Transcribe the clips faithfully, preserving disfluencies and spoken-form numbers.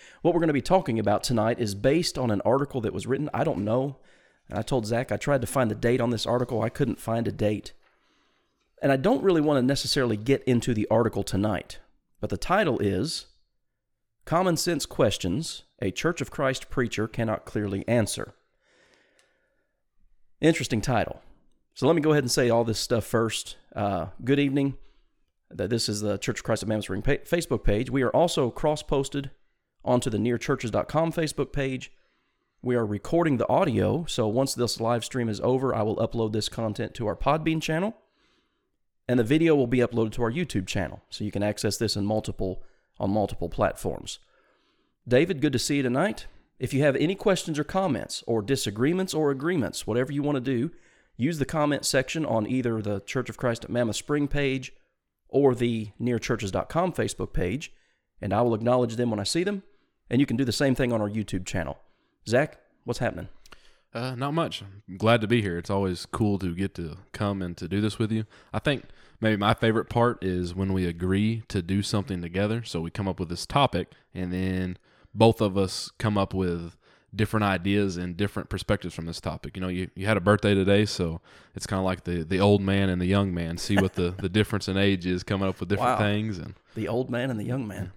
What we're going to be talking about tonight is based on an article that was written. I don't know. I told Zach I tried to find the date on this article. I couldn't find a date. And I don't really want to necessarily get into the article tonight. But the title is Common Sense Questions a Church of Christ Preacher Cannot Clearly Answer. Interesting title. So let me go ahead and say all this stuff first. Uh, good evening. This is the Church of Christ of Mammoth Spring pa- Facebook page. We are also cross-posted onto the near churches dot com Facebook page. We are recording the audio, so once this live stream is over, I will upload this content to our Podbean channel, and the video will be uploaded to our YouTube channel, so you can access this in multiple on multiple platforms. David, good to see you tonight. If you have any questions or comments, or disagreements or agreements, whatever you want to do, use the comment section on either the Church of Christ at Mammoth Spring page or the near churches dot com Facebook page, and I will acknowledge them when I see them, and you can do the same thing on our YouTube channel. Zach, what's happening? Uh, not much. I'm glad to be here. It's always cool to get to come and to do this with you. I think maybe my favorite part is when we agree to do something together. So we come up with this topic, and then both of us come up with different ideas and different perspectives from this topic. You know, you, you had a birthday today, so it's kind of like the, the old man and the young man. See what the, the difference in age is, coming up with different wow. things. And the old man and the young man.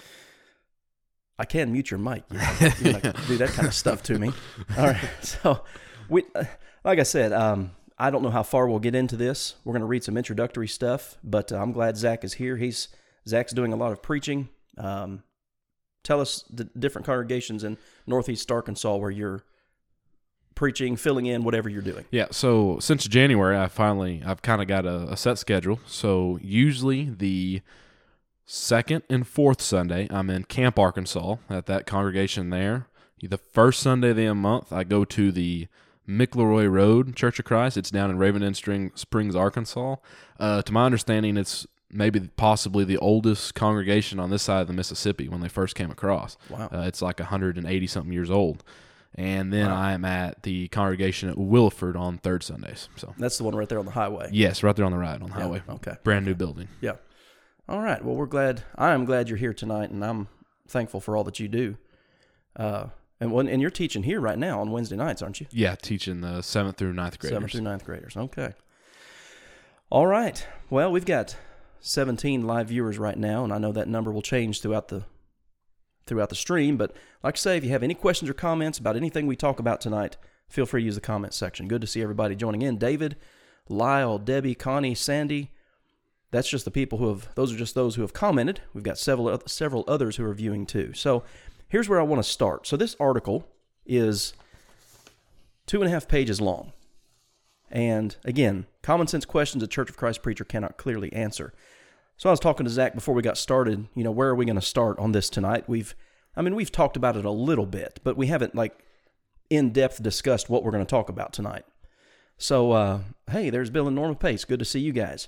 I can mute your mic. You're not, you're not gonna do that kind of stuff to me. All right. So, we, uh, like I said, um, I don't know how far we'll get into this. We're going to read some introductory stuff, but uh, I'm glad Zach is here. He's Zach's doing a lot of preaching. Um, tell us the different congregations in Northeast Arkansas where you're preaching, filling in, whatever you're doing. Yeah. So since January, I finally I've kind of got a, a set schedule. So usually the second and fourth Sunday, I'm in Camp, Arkansas, at that congregation there. The first Sunday of the month, I go to the McElroy Road Church of Christ. It's down in Raven End Springs, Arkansas. Uh, to my understanding, it's maybe possibly the oldest congregation on this side of the Mississippi when they first came across. Wow. Uh, it's like one hundred eighty-something years old. And then wow. I'm at the congregation at Williford on third Sundays. So that's the one right there on the highway. Yes, right there on the right on the yeah, highway. Okay. Brand new building. Yeah. All right. Well, we're glad. I am glad you're here tonight, and I'm thankful for all that you do. Uh, and when and you're teaching here right now on Wednesday nights, aren't you? Yeah, teaching the seventh through ninth graders. Seventh through ninth graders. Okay. All right. Well, we've got seventeen live viewers right now, and I know that number will change throughout the throughout the stream. But like I say, if you have any questions or comments about anything we talk about tonight, feel free to use the comment section. Good to see everybody joining in. David, Lyle, Debbie, Connie, Sandy. That's just the people who have, those are just those who have commented. We've got several several others who are viewing too. So here's where I want to start. So this article is two and a half pages long. And again, common sense questions a Church of Christ preacher cannot clearly answer. So I was talking to Zach before we got started, you know, where are we going to start on this tonight? We've, I mean, we've talked about it a little bit, but we haven't like in-depth discussed what we're going to talk about tonight. So, uh, hey, there's Bill and Norma Pace. Good to see you guys.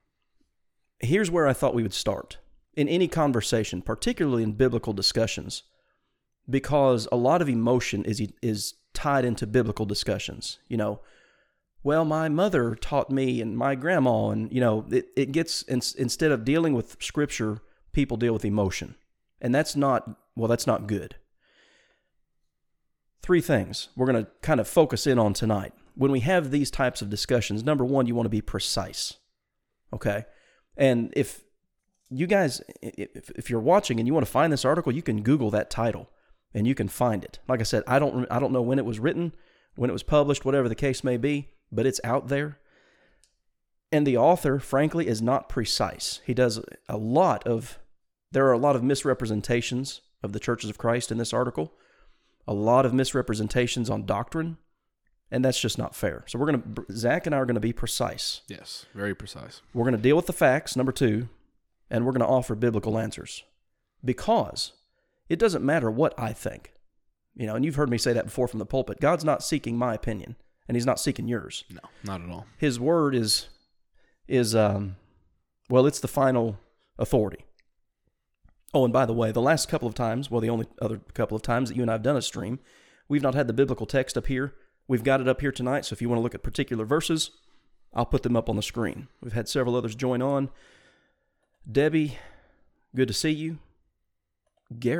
Here's where I thought we would start in any conversation, particularly in biblical discussions, because a lot of emotion is is tied into biblical discussions. You know, well, my mother taught me and my grandma, and, you know, it, it gets, in, instead of dealing with Scripture, people deal with emotion. And that's not, well, that's not good. Three things we're going to kind of focus in on tonight. When we have these types of discussions, number one, you want to be precise, okay? And if you guys, if, if you're watching and you want to find this article, you can Google that title and you can find it. Like I said, I don't, I don't know when it was written, when it was published, whatever the case may be, but it's out there. And the author, frankly, is not precise. He does a lot of, there are a lot of misrepresentations of the churches of Christ in this article, a lot of misrepresentations on doctrine, and that's just not fair. So we're going to, Zach and I are going to be precise. Yes, very precise. We're going to deal with the facts, number two, and we're going to offer biblical answers. Because it doesn't matter what I think. You know, and you've heard me say that before from the pulpit. God's not seeking my opinion, and He's not seeking yours. No, not at all. His word is, is um, well, it's the final authority. Oh, and by the way, the last couple of times, well, the only other couple of times that you and I have done a stream, we've not had the biblical text up here. We've got it up here tonight, so if you want to look at particular verses, I'll put them up on the screen. We've had several others join on. Debbie, good to see you. Garrett,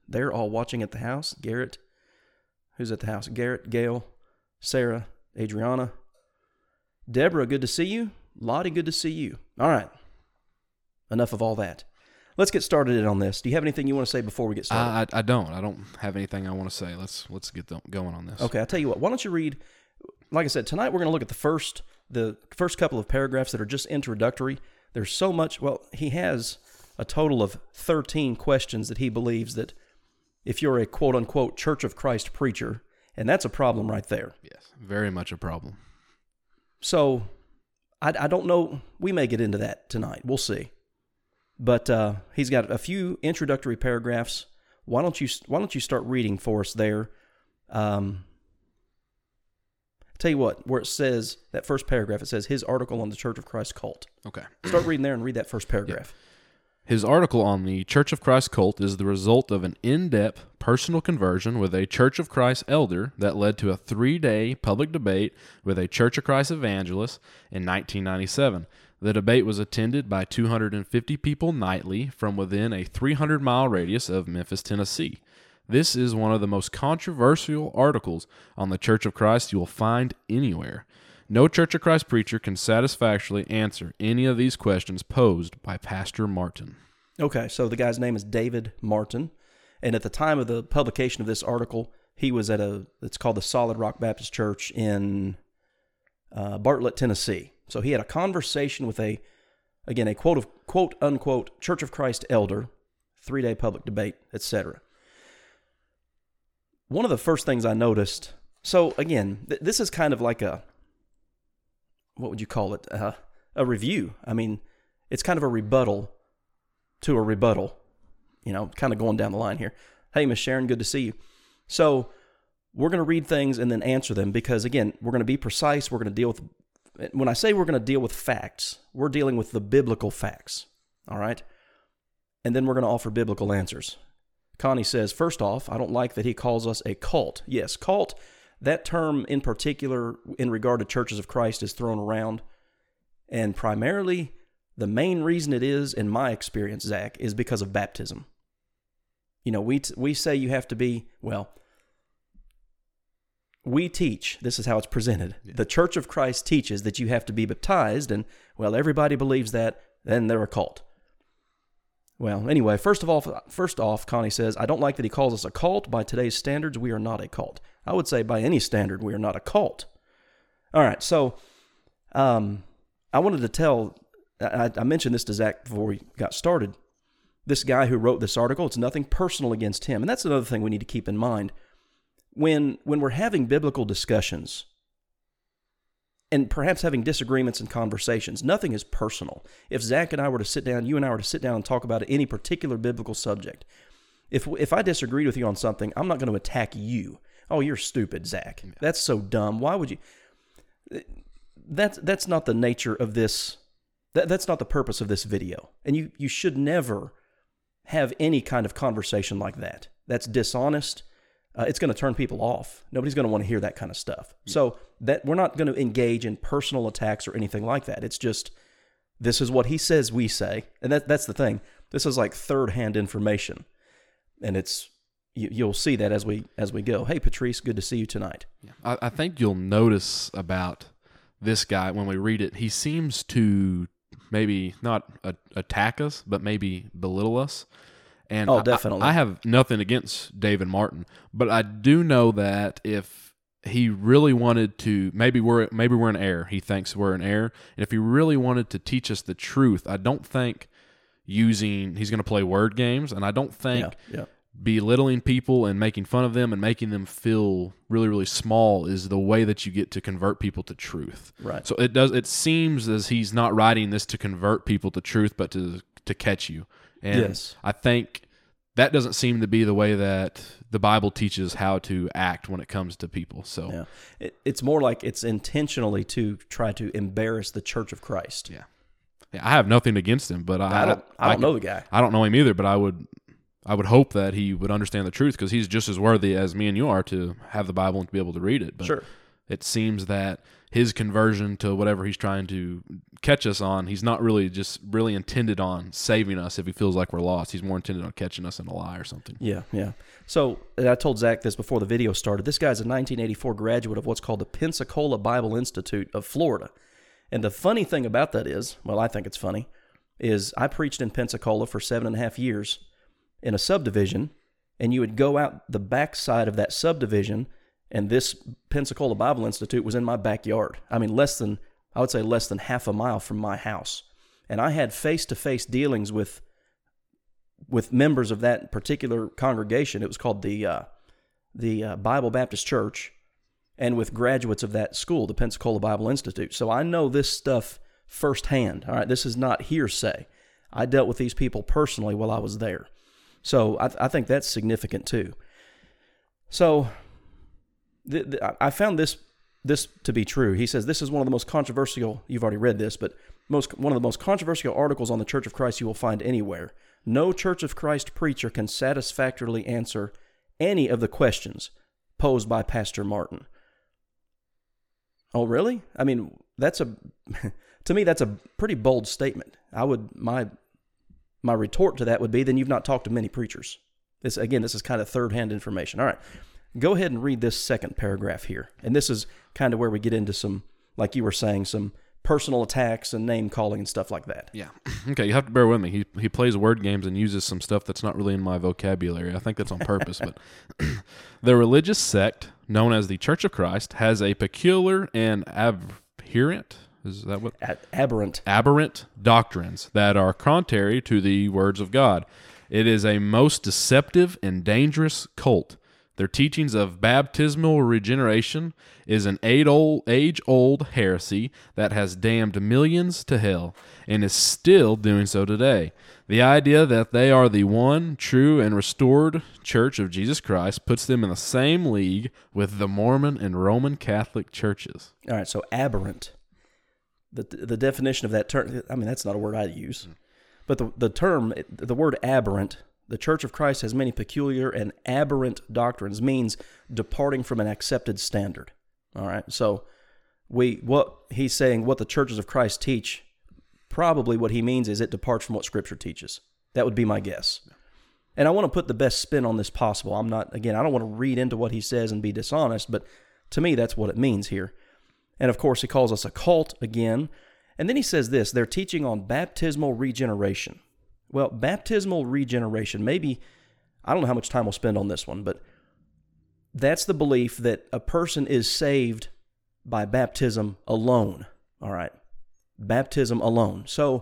they're all watching at the house. Garrett, who's at the house? Garrett, Gail, Sarah, Adriana, Deborah, good to see you. Lottie, good to see you. All right. Enough of all that. Let's get started on this. Do you have anything you want to say before we get started? I, I, I don't. I don't have anything I want to say. Let's let's get going on this. Okay, I'll tell you what. Why don't you read, like I said, tonight we're going to look at the first the first couple of paragraphs that are just introductory. There's so much. Well, he has a total of thirteen questions that he believes that if you're a quote-unquote Church of Christ preacher, and that's a problem right there. Yes, very much a problem. So, I, I don't know. We may get into that tonight. We'll see. But uh, he's got a few introductory paragraphs. Why don't you Why don't you start reading for us there? Um, tell you what, where it says that first paragraph, it says his article on the Church of Christ cult. Okay, start reading there and read that first paragraph. Yeah. His article on the Church of Christ cult is the result of an in-depth personal conversion with a Church of Christ elder that led to a three-day public debate with a Church of Christ evangelist in nineteen ninety-seven. The debate was attended by two hundred fifty people nightly from within a three hundred mile radius of Memphis, Tennessee. This is one of the most controversial articles on the Church of Christ you will find anywhere. No Church of Christ preacher can satisfactorily answer any of these questions posed by Pastor Martin. Okay, so the guy's name is David Martin, and at the time of the publication of this article, he was at a, it's called the Solid Rock Baptist Church in uh, Bartlett, Tennessee. So he had a conversation with a, again, a quote of quote unquote Church of Christ elder, three-day public debate, et cetera. One of the first things I noticed, so again, th- this is kind of like a, what would you call it? Uh, a review. I mean, it's kind of a rebuttal to a rebuttal, you know, kind of going down the line here. Hey, Miss Sharon, good to see you. So we're going to read things and then answer them because, again, we're going to be precise. We're going to deal with, when I say we're going to deal with facts, we're dealing with the biblical facts, all right? And then we're going to offer biblical answers. Connie says, first off, I don't like that he calls us a cult. Yes, cult. That term in particular in regard to Churches of Christ is thrown around, and primarily the main reason it is, in my experience, Zach, is because of baptism. You know, we t- we say you have to be, well, we teach, this is how it's presented, yeah. The Church of Christ teaches that you have to be baptized, and, well, everybody believes that, then they're a cult. Well, anyway, first of all, first off, Connie says, I don't like that he calls us a cult. By today's standards, we are not a cult. I would say by any standard, we are not a cult. All right, so um, I wanted to tell, I, I mentioned this to Zach before we got started. This guy who wrote this article, it's nothing personal against him. And that's another thing we need to keep in mind. When, when we're having biblical discussions, and perhaps having disagreements and conversations, nothing is personal. If Zach and I were to sit down, you and I were to sit down and talk about any particular biblical subject, if if I disagreed with you on something, I'm not going to attack you. Oh, you're stupid, Zach. Yeah. That's so dumb. Why would you? That's that's not the nature of this. That, that's not the purpose of this video. And you you should never have any kind of conversation like that. That's dishonest. Uh, it's going to turn people off. Nobody's going to want to hear that kind of stuff. Yeah. So that we're not going to engage in personal attacks or anything like that. It's just, this is what he says we say. And that that's the thing. This is like third-hand information. And it's you, you'll see that as we as we go. Hey, Patrice, good to see you tonight. Yeah. I, I think you'll notice about this guy when we read it, he seems to maybe not a, attack us, but maybe belittle us. And oh, definitely. I, I have nothing against David Martin, but I do know that if he really wanted to, maybe we're maybe we're in error. He thinks we're in error, and if he really wanted to teach us the truth, I don't think using he's going to play word games, and I don't think yeah, yeah. belittling people and making fun of them and making them feel really really small is the way that you get to convert people to truth. Right. So it does. It seems as he's not writing this to convert people to truth, but to to catch you. And yes. I think that doesn't seem to be the way that the Bible teaches how to act when it comes to people. So yeah. it, it's more like it's intentionally to try to embarrass the Church of Christ. Yeah, yeah I have nothing against him, but I, I don't. I don't I, know the guy. I don't know him either, but I would. I would hope that he would understand the truth because he's just as worthy as me and you are to have the Bible and to be able to read it. But sure. It seems that his conversion to whatever he's trying to catch us on, he's not really just really intended on saving us if he feels like we're lost. He's more intended on catching us in a lie or something. Yeah, yeah. So I told Zach this before the video started. This guy's a nineteen eighty-four graduate of what's called the Pensacola Bible Institute of Florida. And the funny thing about that is, well, I think it's funny, is I preached in Pensacola for seven and a half years in a subdivision, and you would go out the backside of that subdivision, and this Pensacola Bible Institute was in my backyard. I mean, less than, I would say less than half a mile from my house. And I had face-to-face dealings with with members of that particular congregation. It was called the uh, the uh, Bible Baptist Church, and with graduates of that school, the Pensacola Bible Institute. So I know this stuff firsthand. All right, this is not hearsay. I dealt with these people personally while I was there. So I, I think that's significant too. So the, the, I found this this to be true. He says this is one of the most controversial, you've already read this, but most one of the most controversial articles on the Church of Christ you will find anywhere. No Church of Christ preacher can satisfactorily answer any of the questions posed by Pastor Martin. Oh, really? I mean, that's a to me that's a pretty bold statement. I would my my retort to that would be, then you've not talked to many preachers. This again, this is kind of third-hand information. All right. Go ahead and read this second paragraph here. And this is kind of where we get into some, like you were saying, some personal attacks and name calling and stuff like that. Yeah. Okay, you have to bear with me. He he plays word games and uses some stuff that's not really in my vocabulary. I think that's on purpose. But the religious sect known as the Church of Christ has a peculiar and aberrant, is that what? A- aberrant. Aberrant doctrines that are contrary to the words of God. It is a most deceptive and dangerous cult. Their teachings of baptismal regeneration is an age-old heresy that has damned millions to hell and is still doing so today. The idea that they are the one true and restored Church of Jesus Christ puts them in the same league with the Mormon and Roman Catholic churches. All right, so aberrant. The the definition of that term, I mean, that's not a word I'd use. But the, the term, the word aberrant, the Church of Christ has many peculiar and aberrant doctrines, means departing from an accepted standard. All right, so we what he's saying, what the churches of Christ teach, probably what he means is it departs from what Scripture teaches. That would be my guess. And I want to put the best spin on this possible. I'm not, again, I don't want to read into what he says and be dishonest, but to me, that's what it means here. And of course, he calls us a cult again. And then he says this, they're teaching on baptismal regeneration. Well, baptismal regeneration, maybe, I don't know how much time we'll spend on this one, but that's the belief that a person is saved by baptism alone, all right? Baptism alone. So,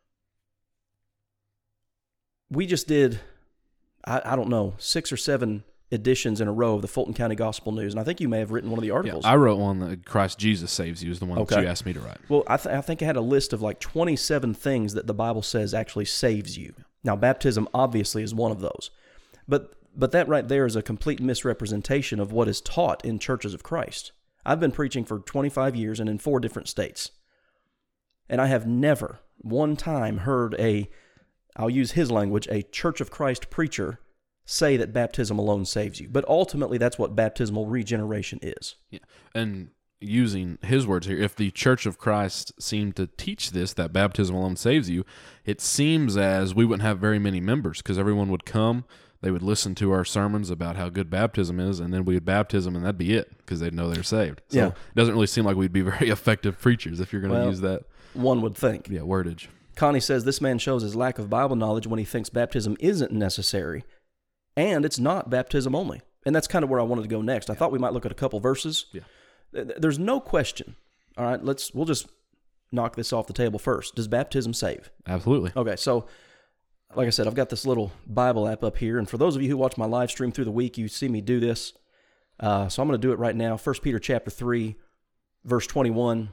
we just did, I, I don't know, six or seven editions in a row of the Fulton County Gospel News, and I think you may have written one of the articles. Yeah, I wrote one that Christ Jesus saves you is the one Okay. that you asked me to write. Well, I, th- I think I had a list of like twenty-seven things that the Bible says actually saves you. Now, baptism obviously is one of those. But but that right there is a complete misrepresentation of what is taught in churches of Christ. I've been preaching for twenty-five years and in four different states. And I have never one time heard a, I'll use his language, a Church of Christ preacher say that baptism alone saves you. But ultimately, that's what baptismal regeneration is. Yeah. And using his words here, if the Church of Christ seemed to teach this, that baptism alone saves you, it seems as we wouldn't have very many members because everyone would come, they would listen to our sermons about how good baptism is, and then we would baptism, and that'd be it because they'd know they're saved. So Yeah. it doesn't really seem like we'd be very effective preachers if you're going to Well, use that. One would think. Yeah, wordage. Connie says this man shows his lack of Bible knowledge when he thinks baptism isn't necessary, and it's not baptism only. And that's kind of where I wanted to go next. I thought we might look at a couple verses. Yeah. There's no question. All right, let's we'll just knock this off the table first. Does baptism save? Absolutely. Okay, so like I said, I've got this little Bible app up here, and for those of you who watch my live stream through the week, you see me do this. Uh, so I'm going to do it right now. First Peter chapter three, verse twenty-one.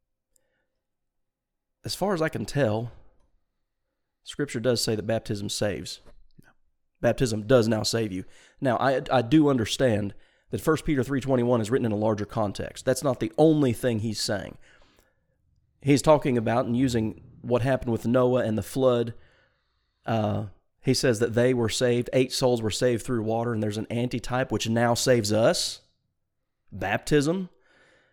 As far as I can tell, Scripture does say that baptism saves. Baptism does now save you. Now, I I do understand that First Peter three twenty-one is written in a larger context. That's not the only thing he's saying. He's talking about and using what happened with Noah and the flood. Uh, he says that they were saved, eight souls were saved through water, and there's an antitype which now saves us, baptism.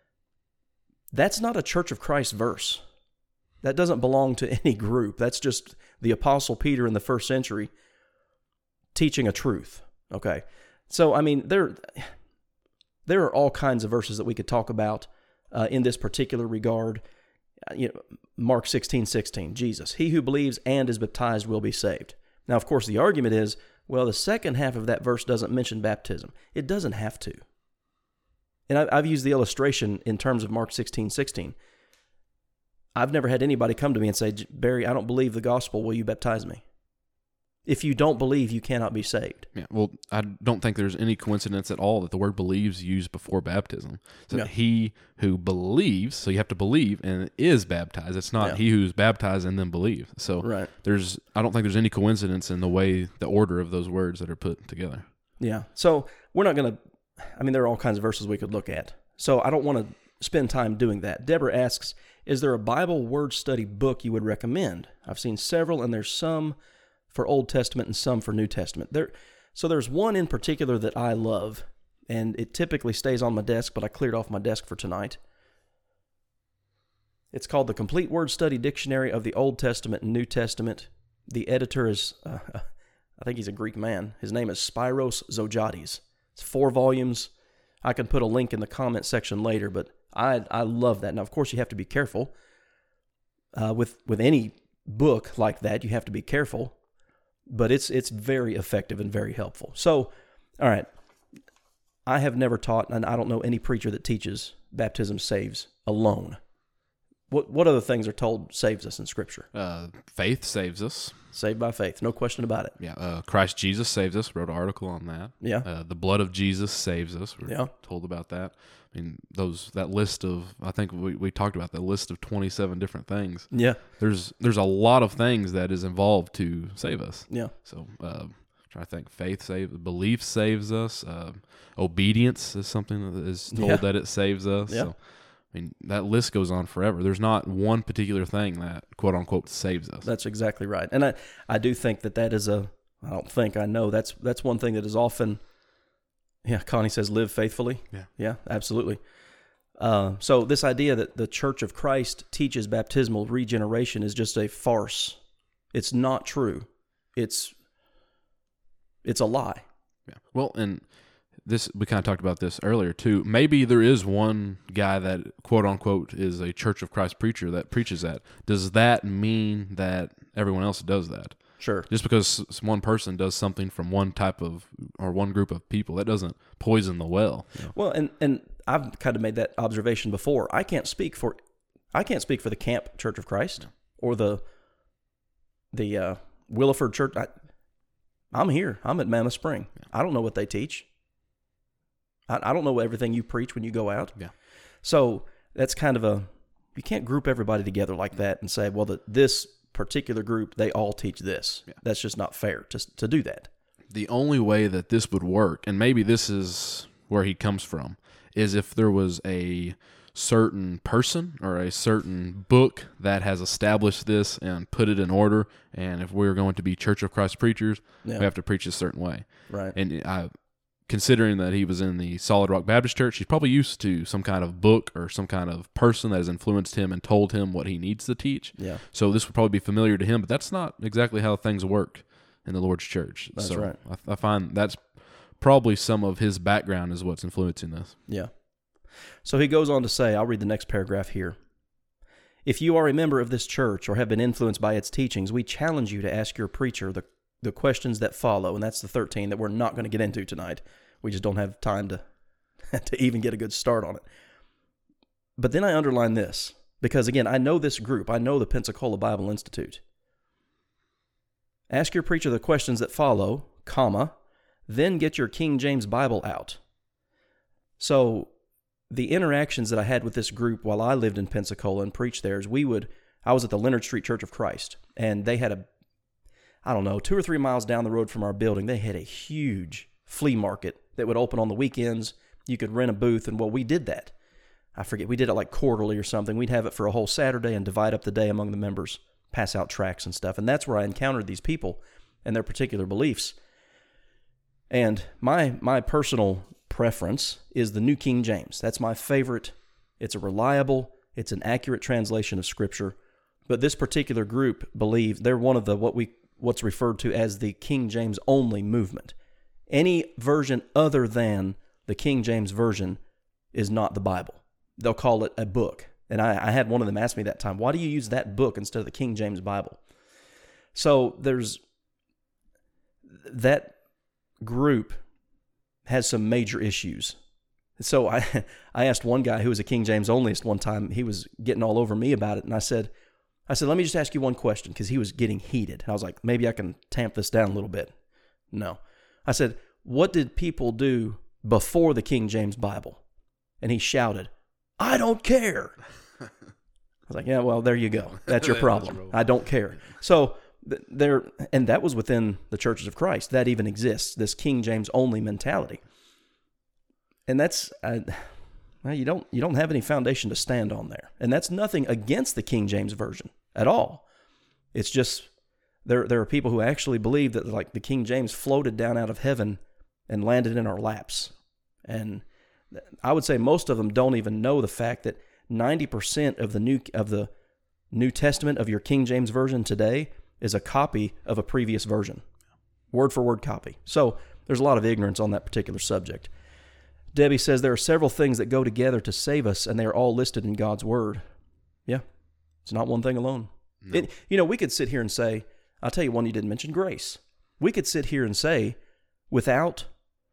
That's not a Church of Christ verse. That doesn't belong to any group. That's just the Apostle Peter in the first century teaching a truth. Okay. So, I mean, there, there are all kinds of verses that we could talk about uh, in this particular regard. Uh, you know, Mark sixteen sixteen, Jesus, he who believes and is baptized will be saved. Now, of course, the argument is, well, the second half of that verse doesn't mention baptism. It doesn't have to. And I, I've used the illustration in terms of Mark sixteen sixteen. I've never had anybody come to me and say, Barry, I don't believe the gospel. Will you baptize me? If you don't believe, you cannot be saved. Yeah, well, I don't think there's any coincidence at all that the word believes is used before baptism. So Yeah. he who believes, so you have to believe and is baptized. It's not Yeah. he who's baptized and then believes. So Right. there's, I don't think there's any coincidence in the way, the order of those words that are put together. Yeah. So we're not going to, I mean, there are all kinds of verses we could look at. So I don't want to spend time doing that. Deborah asks, is there a Bible word study book you would recommend? I've seen several, and there's some for Old Testament and some for New Testament. There, so there's one in particular that I love, and it typically stays on my desk, but I cleared off my desk for tonight. It's called the Complete Word Study Dictionary of the Old Testament and New Testament. The editor is, uh, I think he's a Greek man. His name is Spyros Zodhiates. It's four volumes. I can put a link in the comment section later, but I I love that. Now, of course, you have to be careful. Uh, with with any book like that, you have to be careful. But it's it's very effective and very helpful. So, all right, I have never taught, and I don't know any preacher that teaches baptism saves alone. What what other things are told saves us in Scripture? Uh, faith saves us. Saved by faith, no question about it. Yeah, uh, Christ Jesus saves us. Wrote an article on that. Yeah, Uh, the blood of Jesus saves us. We're Yeah. told about that. I mean, those that list of, I think we, we talked about that list of twenty-seven different things. yeah, There's there's a lot of things that is involved to save us. yeah, So, uh, trying to think, faith saves, belief saves us. Uh, obedience is something that is told Yeah. that it saves us. Yeah. So, I mean, that list goes on forever. There's not one particular thing that, quote unquote, saves us. that's exactly right. And I, I do think that that is a, I don't think, I know, that's that's one thing that is often, yeah, Connie says live faithfully. Yeah. Yeah, absolutely. Uh, so this idea that the Church of Christ teaches baptismal regeneration is just a farce. It's not true. It's it's a lie. Yeah. Well, and this, we kind of talked about this earlier too. Maybe there is one guy that, quote unquote, is a Church of Christ preacher that preaches that. Does that mean that everyone else does that? Sure. Just because s- one person does something from one type of, or one group of people, that doesn't poison the well. you know? Well, and and I've kind of made that observation before. I can't speak for I can't speak for the Camp Church of Christ or the the uh, Williford Church. I, I'm here. I'm at Mammoth Spring. I don't know what they teach. I, I don't know everything you preach when you go out. Yeah. So that's kind of a, you can't group everybody together like that and say, well, the, this particular group, they all teach this. Yeah. That's just not fair to to do that. The only way that this would work, and maybe this is where he comes from, is if there was a certain person or a certain book that has established this and put it in order. And if we're going to be Church of Christ preachers, Yeah. we have to preach a certain way. Right. And I, considering that he was in the Solid Rock Baptist Church, he's probably used to some kind of book or some kind of person that has influenced him and told him what he needs to teach. Yeah. So this would probably be familiar to him, but that's not exactly how things work in the Lord's church. That's so right. I, I find that's probably some of his background is what's influencing this. Yeah. So he goes on to say, I'll read the next paragraph here. If you are a member of this church or have been influenced by its teachings, we challenge you to ask your preacher the, the questions that follow, and that's the thirteen that we're not going to get into tonight. We just don't have time to, to even get a good start on it. But then I underline this, because again, I know this group. I know the Pensacola Bible Institute. Ask your preacher the questions that follow, comma, then get your King James Bible out. So the interactions that I had with this group while I lived in Pensacola and preached there is we would, I was at the Leonard Street Church of Christ, and they had a, I don't know, two or three miles down the road from our building, they had a huge flea market that would open on the weekends. You could rent a booth, and well, we did that. I forget, we did it like quarterly or something. We'd have it for a whole Saturday and divide up the day among the members, pass out tracts and stuff. And that's where I encountered these people and their particular beliefs. And my my personal preference is the New King James. That's my favorite. It's a reliable, It's an accurate translation of Scripture. But this particular group believes they're one of the what we what's referred to as the King James only movement. Any version other than the King James version is not the Bible. They'll call it a book. And I, I had one of them ask me that time, why do you use that book instead of the King James Bible? So there's that group has some major issues. So I I asked one guy who was a King James onlyist one time, he was getting all over me about it, and I said, I said, let me just ask you one question, because he was getting heated. I was like, maybe I can tamp this down a little bit. No. I said, what did people do before the King James Bible? And he shouted, I don't care. I was like, yeah, well, there you go. That's your problem. I don't care. So there, and that was within the churches of Christ. That even exists, this King James only mentality. And that's, uh, well, you don't you don't have any foundation to stand on there. And that's nothing against the King James version at all. It's just there there are people who actually believe that like the King James floated down out of heaven and landed in our laps. And I would say most of them don't even know the fact that ninety percent of the new of the New Testament of your King James version today is a copy of a previous version. Word for word copy. So there's a lot of ignorance on that particular subject. Debbie says there are several things that go together to save us, and they are all listed in God's Word. Yeah, it's not one thing alone. No. It, you know, we could sit here and say, I'll tell you one you didn't mention, grace. We could sit here and say, without,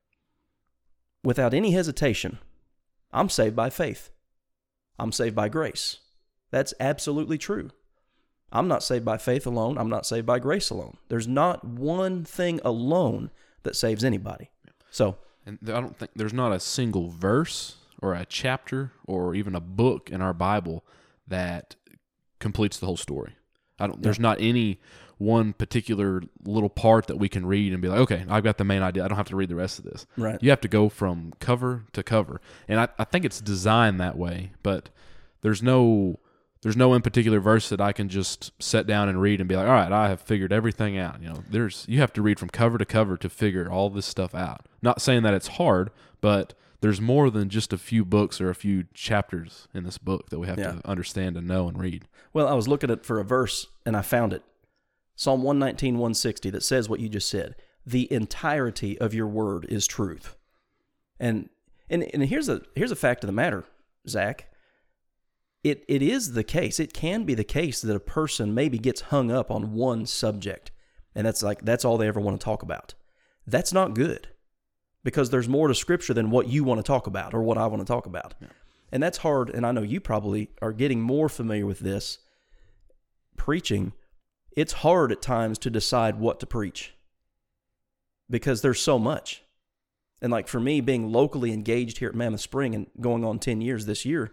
without any hesitation, I'm saved by faith. I'm saved by grace. That's absolutely true. I'm not saved by faith alone. I'm not saved by grace alone. There's not one thing alone that saves anybody. So... And I don't think there's not a single verse or a chapter or even a book in our Bible that completes the whole story. I don't. Yeah. There's not any one particular little part that we can read and be like, okay, I've got the main idea. I don't have to read the rest of this. Right. You have to go from cover to cover, and I, I think it's designed that way. But there's no there's no in particular verse that I can just sit down and read and be like, all right, I have figured everything out. You know, there's you have to read from cover to cover to figure all this stuff out. Not saying that it's hard, but there's more than just a few books or a few chapters in this book that we have yeah. to understand and know and read. Well, I was looking at for a verse and I found it. Psalm one nineteen, one sixty that says what you just said. The entirety of your word is truth. And and, and here's a here's a fact of the matter, Zach. It it is the case. It can be the case that a person maybe gets hung up on one subject, and that's like that's all they ever want to talk about. That's not good, because there's more to Scripture than what you want to talk about or what I want to talk about. Yeah. And that's hard, and I know you probably are getting more familiar with this. Preaching, it's hard at times to decide what to preach because there's so much. And like for me, being locally engaged here at Mammoth Spring and going on ten years this year,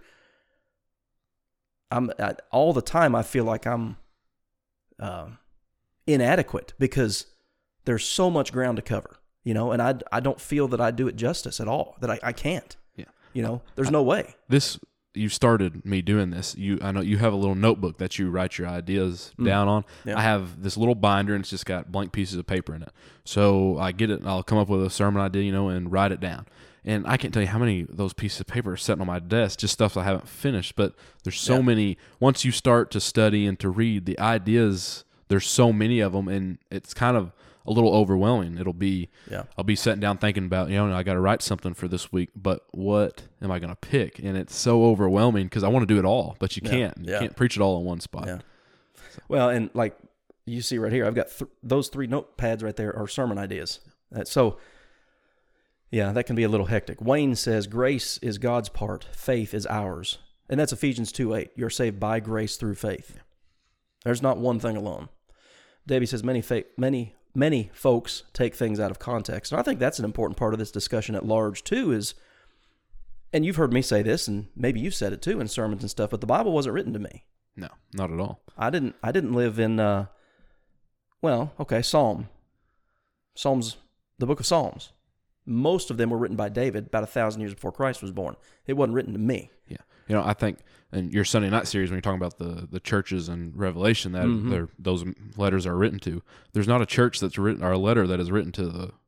I'm I, all the time I feel like I'm uh, inadequate because there's so much ground to cover, you know, and I, I don't feel that I do it justice at all, that I, I can't. Yeah. You know, there's no way. This, you started me doing this. You, I know you have a little notebook that you write your ideas mm. down on. Yeah. I have this little binder and it's just got blank pieces of paper in it. So I get it and I'll come up with a sermon idea, you know, and write it down. And I can't tell you how many of those pieces of paper are sitting on my desk, just stuff I haven't finished. But there's so yeah. many. Once you start to study and to read, the ideas, there's so many of them, and it's kind of a little overwhelming. It'll be, yeah. I'll be sitting down thinking about, you know, I got to write something for this week, but what am I going to pick? And it's so overwhelming because I want to do it all, but you yeah. can't. You yeah. can't preach it all in one spot. Yeah. So. Well, and like you see right here, I've got th- those three notepads right there are sermon ideas. Uh, so... Yeah, that can be a little hectic. Wayne says, grace is God's part, faith is ours. And that's Ephesians two eight. You're saved by grace through faith. Yeah. There's not one thing alone. Debbie says, many fa- many, many folks take things out of context. And I think that's an important part of this discussion at large, too, is, and you've heard me say this, and maybe you've said it, too, in sermons and stuff, but the Bible wasn't written to me. No, not at all. I didn't I didn't live in, uh, well, okay, Psalm. Psalms, the book of Psalms. Most of them were written by David about a thousand years before Christ was born. It wasn't written to me. Yeah. You know, I think in your Sunday night series, when you're talking about the, the churches and Revelation that mm-hmm. those letters are written to, there's not a church that's written, or a letter that is written to the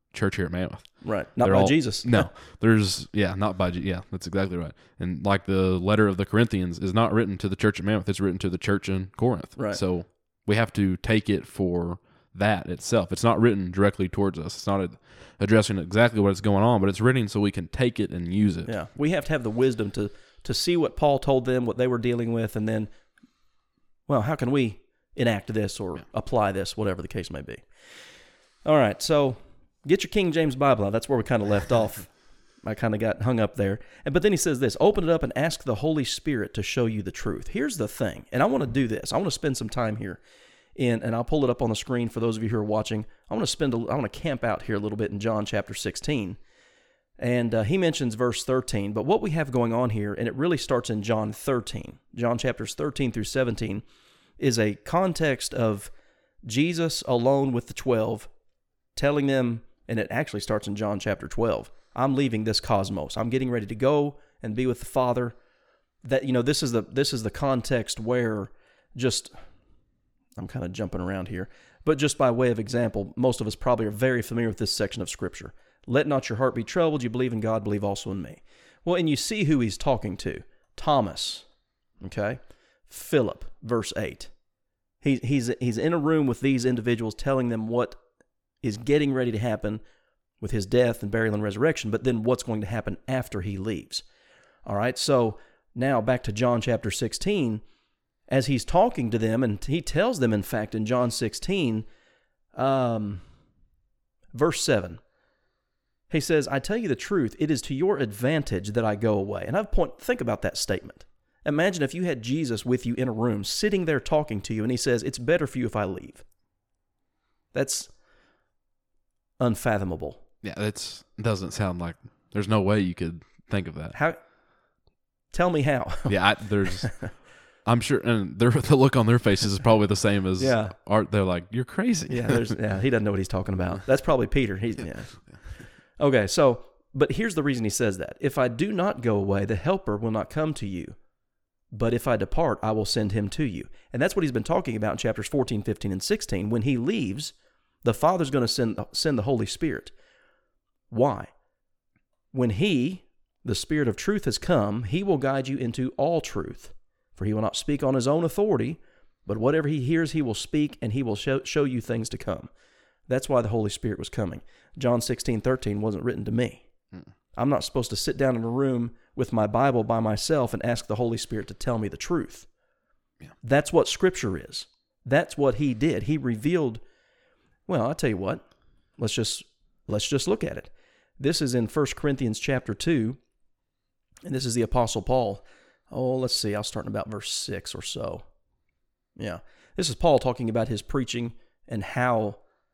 church here at Mammoth. Right. Not They're by all- Jesus. No, there's yeah, not by Je- yeah, that's exactly right. And like the letter of the Corinthians is not written to the church at Mammoth; it's written to the church in Corinth. Right. So we have to take it for that itself. It's not written directly towards us. It's not a, addressing exactly what's going on, but it's written so we can take it and use it. Yeah. We have to have the wisdom to to see what Paul told them, what they were dealing with, and then, well, how can we enact this or yeah. apply this, whatever the case may be. All right, so get your King James Bible out. That's where we kind of left off. I kind of got hung up there. And But then he says this, open it up and ask the Holy Spirit to show you the truth. Here's the thing, and I want to do this. I want to spend some time here, in, and I'll pull it up on the screen for those of you who are watching. I want to spend. A, I want to camp out here a little bit in John chapter sixteen. And uh, he mentions verse thirteen, but what we have going on here, and it really starts in John thirteen, John chapters thirteen through seventeen, is a context of Jesus alone with the twelve, telling them, and it actually starts in John chapter twelve, I'm leaving this cosmos. I'm getting ready to go and be with the Father. That, you know, this is the this is the context where just, I'm kind of jumping around here, but just by way of example, most of us probably are very familiar with this section of Scripture. Let not your heart be troubled. You believe in God, believe also in me. Well, and you see who he's talking to. Thomas, okay? Philip, verse eight. He, he's, he's in a room with these individuals telling them what is getting ready to happen with his death and burial and resurrection, but then what's going to happen after he leaves. All right, so now back to John chapter sixteen. As he's talking to them, and he tells them, in fact, in John sixteen, um, verse seven, he says, I tell you the truth, it is to your advantage that I go away. And I've point, think about that statement. Imagine if you had Jesus with you in a room, sitting there talking to you, and he says, it's better for you if I leave. That's unfathomable. Yeah, that's doesn't sound like, there's no way you could think of that. How? Tell me how. yeah, I, there's, I'm sure, and their, the look on their faces is probably the same as yeah. art. They're like, you're crazy. yeah, there's, yeah, he doesn't know what he's talking about. That's probably Peter. He's, yeah. Okay, so, but here's the reason he says that. If I do not go away, the Helper will not come to you. But if I depart, I will send him to you. And that's what he's been talking about in chapters fourteen, fifteen, and sixteen. When he leaves, the Father's going to send, send the Holy Spirit. Why? When he, the Spirit of truth, has come, he will guide you into all truth. For he will not speak on his own authority, but whatever he hears, he will speak, and he will show, show you things to come. That's why the Holy Spirit was coming. John sixteen, thirteen wasn't written to me. Mm. I'm not supposed to sit down in a room with my Bible by myself and ask the Holy Spirit to tell me the truth. Yeah. That's what Scripture is. That's what he did. He revealed, well, I'll tell you what. Let's just let's just look at it. This is in First Corinthians chapter two, and this is the Apostle Paul. Oh, let's see. I'll start in about verse six or so. Yeah. This is Paul talking about his preaching and how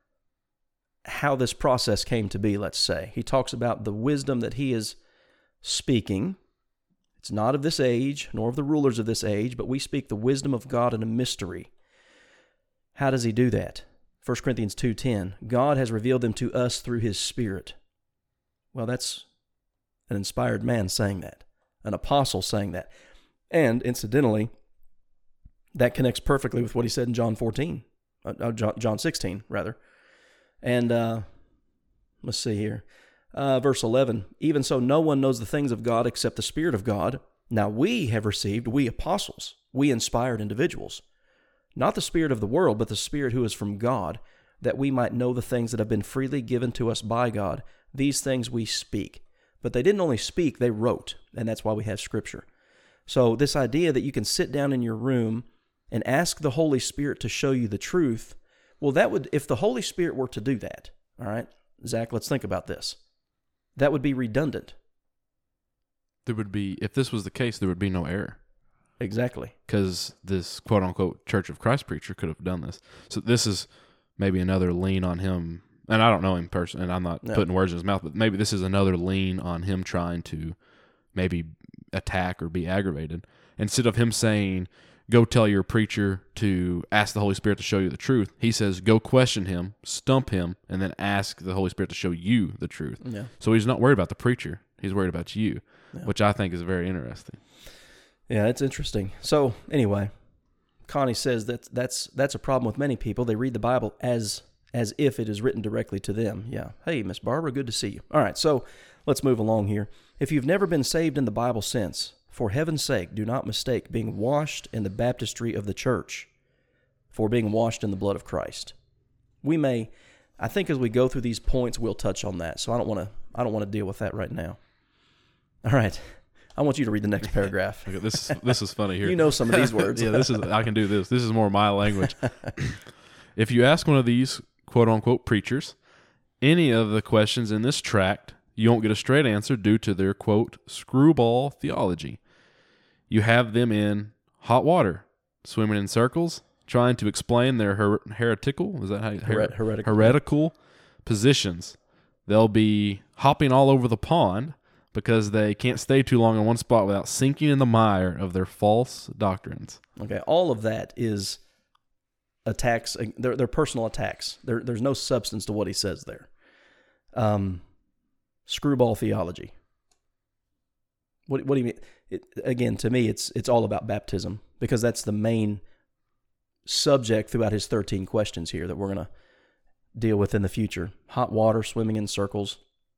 how this process came to be, let's say. He talks about the wisdom that he is speaking. It's not of this age, nor of the rulers of this age, but we speak the wisdom of God in a mystery. How does he do that? First Corinthians two ten, God has revealed them to us through his Spirit. Well, that's an inspired man saying that, an apostle saying that. And incidentally, that connects perfectly with what he said in John fourteen, uh, John, John sixteen, rather. And uh, let's see here. Uh, verse eleven, even so no one knows the things of God except the Spirit of God. Now we have received, we apostles, we inspired individuals, not the spirit of the world, but the Spirit who is from God, that we might know the things that have been freely given to us by God. These things we speak. But they didn't only speak, they wrote, and that's why we have Scripture. So this idea that you can sit down in your room and ask the Holy Spirit to show you the truth, well, that would, if the Holy Spirit were to do that, all right, Zach, let's think about this. That would be redundant. There would be, if this was the case, there would be no error. Exactly. Because this quote-unquote Church of Christ preacher could have done this. So this is maybe another lean on him, and I don't know him personally, and I'm not no. putting words in his mouth, but maybe this is another lean on him trying to maybe attack or be aggravated. Instead of him saying, go tell your preacher to ask the Holy Spirit to show you the truth, he says, go question him, stump him, and then ask the Holy Spirit to show you the truth. Yeah. So he's not worried about the preacher. He's worried about you, yeah. which I think is very interesting. Yeah, it's interesting. So anyway, Connie says that that's that's a problem with many people. They read the Bible as as if it is written directly to them. Yeah. Hey, Miss Barbara, good to see you. All right, so let's move along here. If you've never been saved in the Bible since, for heaven's sake, do not mistake being washed in the baptistry of the church for being washed in the blood of Christ. We may, I think as we go through these points, we'll touch on that. So I don't want to, I don't want to deal with that right now. All right. I want you to read the next paragraph. Okay, this is this is funny here. You know some of these words. Yeah, this is I can do this. This is more my language. If you ask one of these quote unquote preachers any of the questions in this tract, you won't get a straight answer due to their quote screwball theology. You have them in hot water, swimming in circles, trying to explain their her- heretical is that how you, her- Heret- heretical. heretical positions. They'll be hopping all over the pond because they can't stay too long in one spot without sinking in the mire of their false doctrines. Okay, all of that is attacks. They're, they're personal attacks. There, there's no substance to what he says there. Um, screwball theology. What, what do you mean? It, again, to me, it's it's all about baptism because that's the main subject throughout his thirteen questions here that we're going to deal with in the future. Hot water, swimming in circles.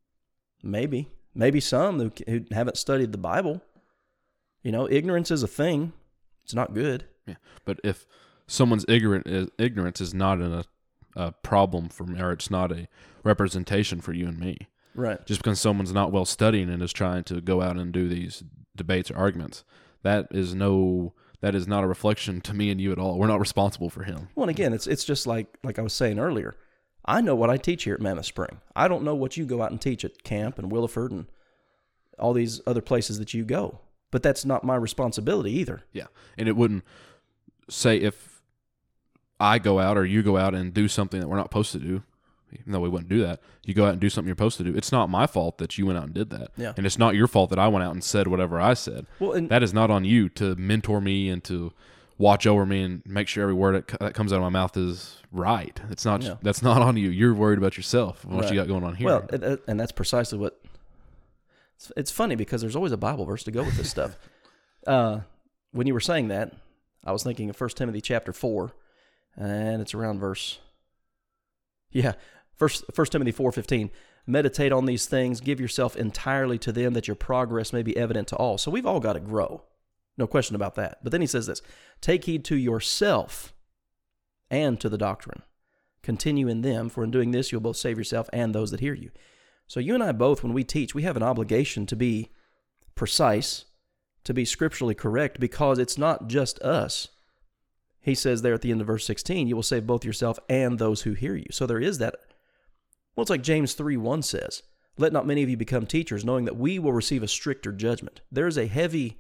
Maybe. Maybe some who, who haven't studied the Bible. You know, ignorance is a thing. It's not good. Yeah, but if someone's ignorant is, ignorance is not a, a problem for me, or it's not a representation for you and me. Right. Just because someone's not well studying and is trying to go out and do these debates or arguments, that is no, that is not a reflection to me and you at all. We're not responsible for him. Well, and again, it's it's just like like I was saying earlier. I know what I teach here at Mammoth Spring. I don't know what you go out and teach at camp and Williford and all these other places that you go. But that's not my responsibility either. Yeah. And it wouldn't say if I go out or you go out and do something that we're not supposed to do, even though we wouldn't do that, you go out and do something you're supposed to do. It's not my fault that you went out and did that. Yeah. And it's not your fault that I went out and said whatever I said. Well, and That is not on you to mentor me and to watch over me and make sure every word that, that comes out of my mouth is right. It's not. Yeah. That's not on you. You're worried about yourself and what Right. you got going on here. Well, and- and that's precisely what. It's, it's funny because there's always a Bible verse to go with this stuff. Uh, when you were saying that, I was thinking of First Timothy chapter four, and it's around verse. Yeah, First First Timothy four fifteen. Meditate on these things. Give yourself entirely to them, that your progress may be evident to all. So we've all got to grow. No question about that. But then he says this, take heed to yourself and to the doctrine. Continue in them, for in doing this you'll both save yourself and those that hear you. So you and I both, when we teach, we have an obligation to be precise, to be scripturally correct, because it's not just us. He says there at the end of verse sixteen, you will save both yourself and those who hear you. So there is that. Well, it's like James three one says, let not many of you become teachers, knowing that we will receive a stricter judgment. There's a heavy...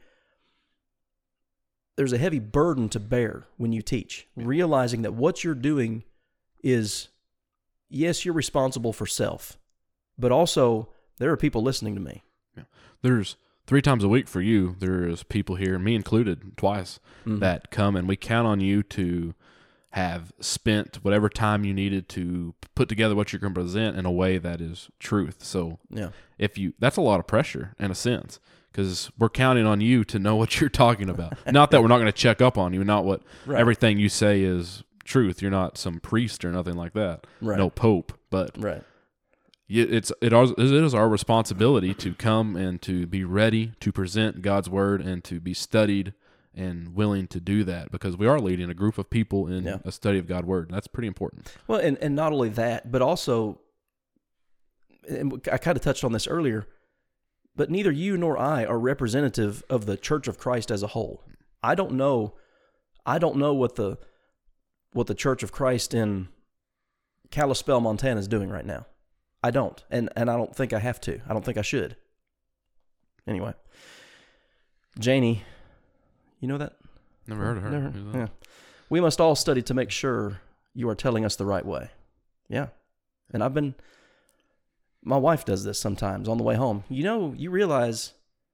There's a heavy burden to bear when you teach, realizing that what you're doing is, yes, you're responsible for self, but also there are people listening to me. Yeah. There's three times a week for you. There's people here, me included, twice, Mm-hmm. that come, and we count on you to have spent whatever time you needed to put together what you're going to present in a way that is truth. So Yeah. if you, that's a lot of pressure in a sense, because we're counting on you to know what you're talking about. Not that we're not going to check up on you, not what Right. everything you say is truth. You're not some priest or nothing like that. Right. No pope, but Right. you- it's it is, it is our responsibility to come and to be ready to present God's word and to be studied and willing to do that, because we are leading a group of people in Yeah. a study of God's word. That's pretty important. Well, and, and not only that, but also, and I kind of touched on this earlier, but neither you nor I are representative of the Church of Christ as a whole. I don't know, I don't know what the what the Church of Christ in Kalispell, Montana is doing right now. I don't, and and I don't think I have to. I don't think I should. Anyway, Janie, you know that? Never heard of her. Never- Who's that? yeah. We must all study to make sure you are telling us the right way. Yeah. And I've been, my wife does this sometimes on the way home. You know, you realize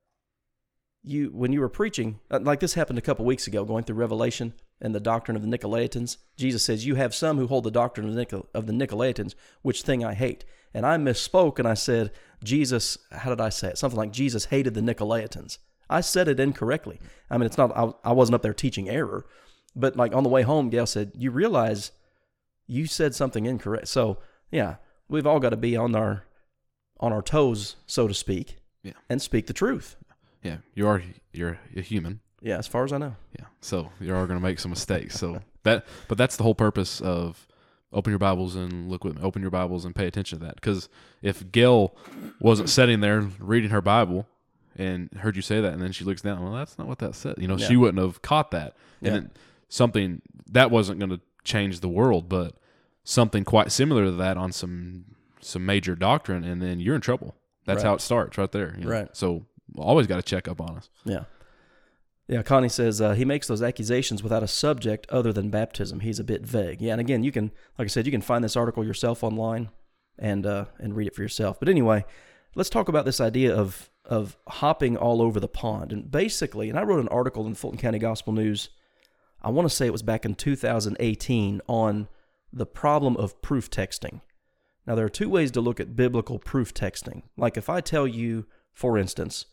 you, when you were preaching, like this happened a couple weeks ago, going through Revelation and the doctrine of the Nicolaitans. Jesus says, you have some who hold the doctrine of the, Nicol- of the Nicolaitans, which thing I hate. And I misspoke and I said, Jesus, how did I say it? Something like Jesus hated the Nicolaitans. I said it incorrectly. I mean, it's not, I, I wasn't up there teaching error, but like on the way home, Gail said, you realize you said something incorrect. So yeah, we've all got to be on our on our toes, so to speak, yeah. and speak the truth. Yeah, you are you're a human. Yeah, as far as I know. Yeah, so you are going to make some mistakes. So that, but that's the whole purpose of open your Bibles and look with me. Open your Bibles and pay attention to that. Because if Gail wasn't sitting there reading her Bible and heard you say that, and then she looks down, well, that's not what that said. You know, yeah. she wouldn't have caught that. And yeah. then something that wasn't going to change the world, but something quite similar to that on some some major doctrine, and then you're in trouble. That's right. how it starts right there. You know? Right. So always got to check up on us. Yeah. Yeah, Connie says uh, he makes those accusations without a subject other than baptism. He's a bit vague. Yeah, and again, you can, like I said, you can find this article yourself online and uh, and read it for yourself. But anyway, let's talk about this idea of of hopping all over the pond. And basically, and I wrote an article in Fulton County Gospel News, I want to say it was back in two thousand eighteen, on the problem of proof texting. Now, there are two ways to look at biblical proof texting. Like if I tell you, for instance,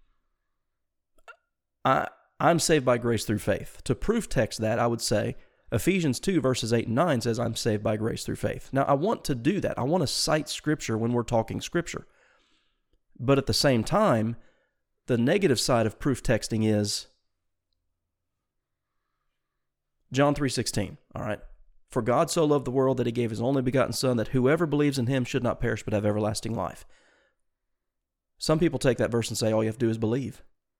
I... I'm saved by grace through faith. To proof text that, I would say Ephesians two verses eight and nine says I'm saved by grace through faith. Now, I want to do that. I want to cite Scripture when we're talking Scripture. But at the same time, the negative side of proof texting is John three sixteen. All right. For God so loved the world that he gave his only begotten Son, that whoever believes in him should not perish but have everlasting life. Some people take that verse and say all you have to do is believe.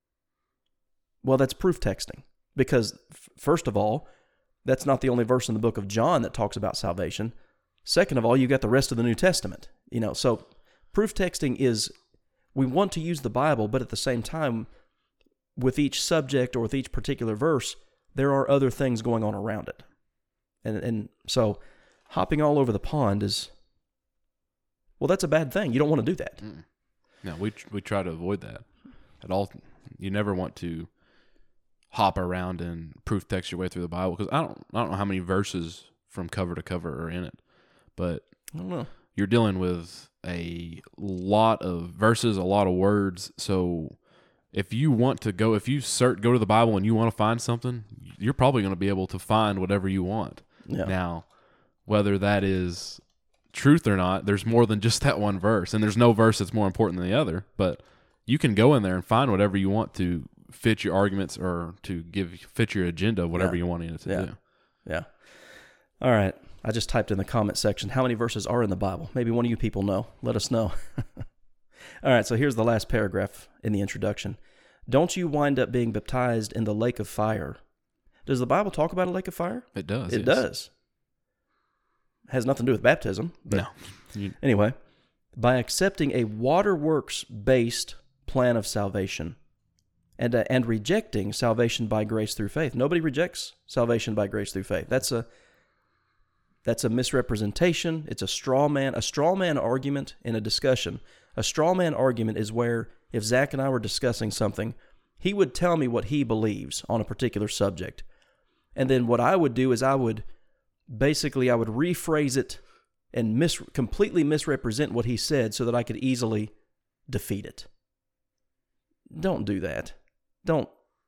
Well, that's proof texting because, f- first of all, that's not the only verse in the book of John that talks about salvation. Second of all, you got the rest of the New Testament. You know, so proof texting is, we want to use the Bible, but at the same time, with each subject or with each particular verse, there are other things going on around it. And and so hopping all over the pond is, well, that's a bad thing. You don't want to do that. Mm. No, we we try to avoid that at all. You never want to hop around and proof text your way through the Bible, because I don't I don't know how many verses from cover to cover are in it, but I don't know. You're dealing with a lot of verses, a lot of words. So if you want to go, if you search, go to the Bible and you want to find something, you're probably going to be able to find whatever you want. Yeah. Now, whether that is truth or not, there's more than just that one verse, and there's no verse that's more important than the other, but you can go in there and find whatever you want to fit your arguments or to give fit your agenda, whatever yeah. you want it to yeah. do. Yeah. All right. I just typed in the comment section, how many verses are in the Bible? Maybe one of you people know. Let us know. All right, so here's the last paragraph in the introduction. Don't you wind up being baptized in the lake of fire? Does the Bible talk about a lake of fire? It does. It yes. does. Has nothing to do with baptism. But no. You... Anyway, by accepting a waterworks-based plan of salvation and uh, and rejecting salvation by grace through faith. Nobody rejects salvation by grace through faith. That's a that's a misrepresentation. It's a straw man. A straw man argument in a discussion. A straw man argument is where if Zach and I were discussing something, he would tell me what he believes on a particular subject. And then what I would do is I would basically I would rephrase it and mis- completely misrepresent what he said so that I could easily defeat it. Don't do that. Don't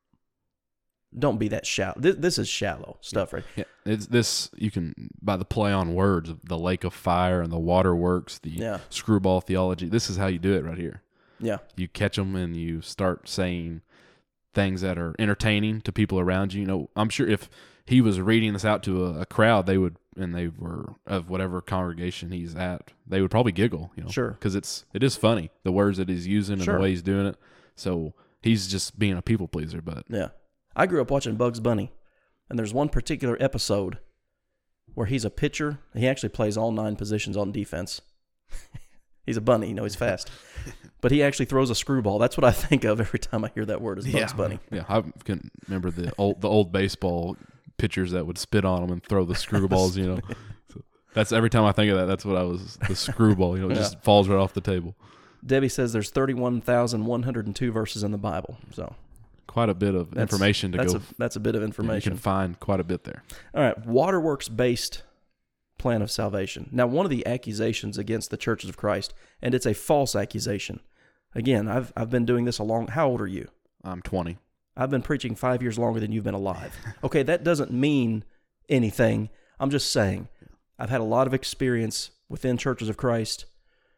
don't be that shallow. This, this is shallow stuff, right? Yeah, it's this. You can, by the play on words, the lake of fire and the waterworks, the yeah. screwball theology. This is how you do it right here. Yeah, you catch them and you start saying things that are entertaining to people around you. You know, I'm sure if he was reading this out to a, a crowd, they would, and they were of whatever congregation he's at, they would probably giggle. You know, sure, because it's it is funny, the words that he's using and sure. the way he's doing it. So he's just being a people pleaser. But yeah, I grew up watching Bugs Bunny, and there's one particular episode where he's a pitcher. He actually plays all nine positions on defense. He's a bunny, you know, he's fast. But he actually throws a screwball. That's what I think of every time I hear that word is Bugs yeah. Bunny. Yeah, I can remember the old the old baseball pitchers that would spit on them and throw the screwballs, you know. So that's every time I think of that, that's what I was, the screwball, you know, it yeah. just falls right off the table. Debbie says there's thirty-one thousand one hundred two verses in the Bible. So quite a bit of that's, information to that's go. A, that's a bit of information. You can find quite a bit there. All right, waterworks-based plan of salvation. Now, one of the accusations against the Churches of Christ, and it's a false accusation. Again, I've I've been doing this a long. How old are you? I'm twenty. I've been preaching five years longer than you've been alive. Okay, that doesn't mean anything. I'm just saying. I've had a lot of experience within Churches of Christ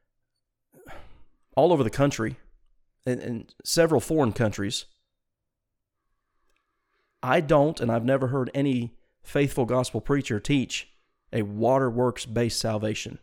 all over the country and, and several foreign countries. I don't, and I've never heard any faithful gospel preacher teach a waterworks-based salvation.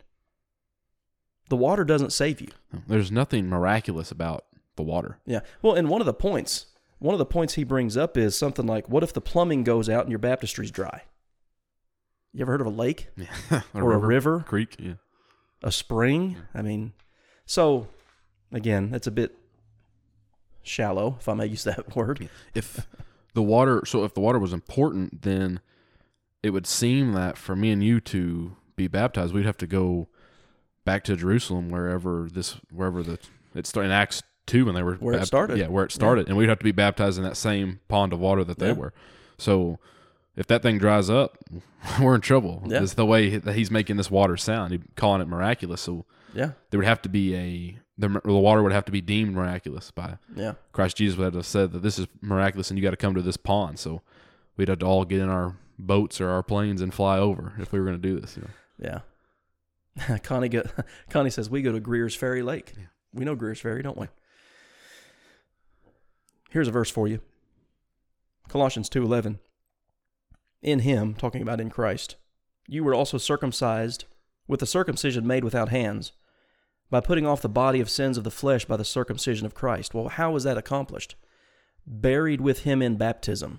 The water doesn't save you. There's nothing miraculous about the water. Yeah. Well, and one of the points, one of the points he brings up is something like, what if the plumbing goes out and your baptistry's dry? You ever heard of a lake? Yeah. a or river, a river? Creek, yeah. A spring? Yeah. I mean, so, again, that's a bit shallow, if I may use that word. If the water, so if the water was important, then it would seem that for me and you to be baptized, we'd have to go back to Jerusalem, wherever this, wherever the, it started in Acts two when they were where bap- it started. Yeah, where it started, yeah. And we'd have to be baptized in that same pond of water that they yeah. were. So if that thing dries up, we're in trouble. Yeah. It's the way that he's making this water sound. He's calling it miraculous. So yeah, there would have to be a the, the water would have to be deemed miraculous by yeah. Christ Jesus would have said that this is miraculous, and you got to come to this pond. So we'd have to all get in our boats or our planes and fly over if we were going to do this. You know? Yeah. Connie go, Connie says, we go to Greer's Ferry Lake. Yeah. We know Greer's Ferry, don't we? Here's a verse for you. Colossians two eleven. In him, talking about in Christ, you were also circumcised with a circumcision made without hands, by putting off the body of sins of the flesh by the circumcision of Christ. Well, how was that accomplished? Buried with him in baptism,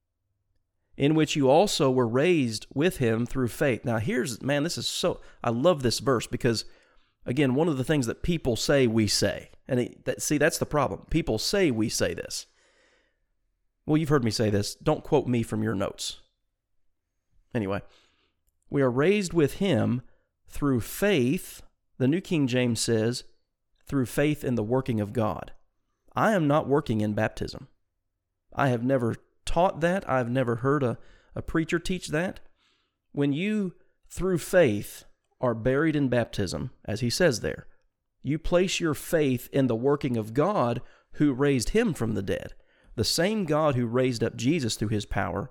in which you also were raised with him through faith. Now here's, man, this is so, I love this verse because, again, one of the things that people say we say, and it, that, see, that's the problem. People say we say this. Well, you've heard me say this. Don't quote me from your notes. Anyway, we are raised with him through faith. The New King James says, through faith in the working of God. I am not working in baptism. I have never taught that. I've never heard a, a preacher teach that. When you, through faith, are buried in baptism, as he says there, you place your faith in the working of God who raised him from the dead. The same God who raised up Jesus through his power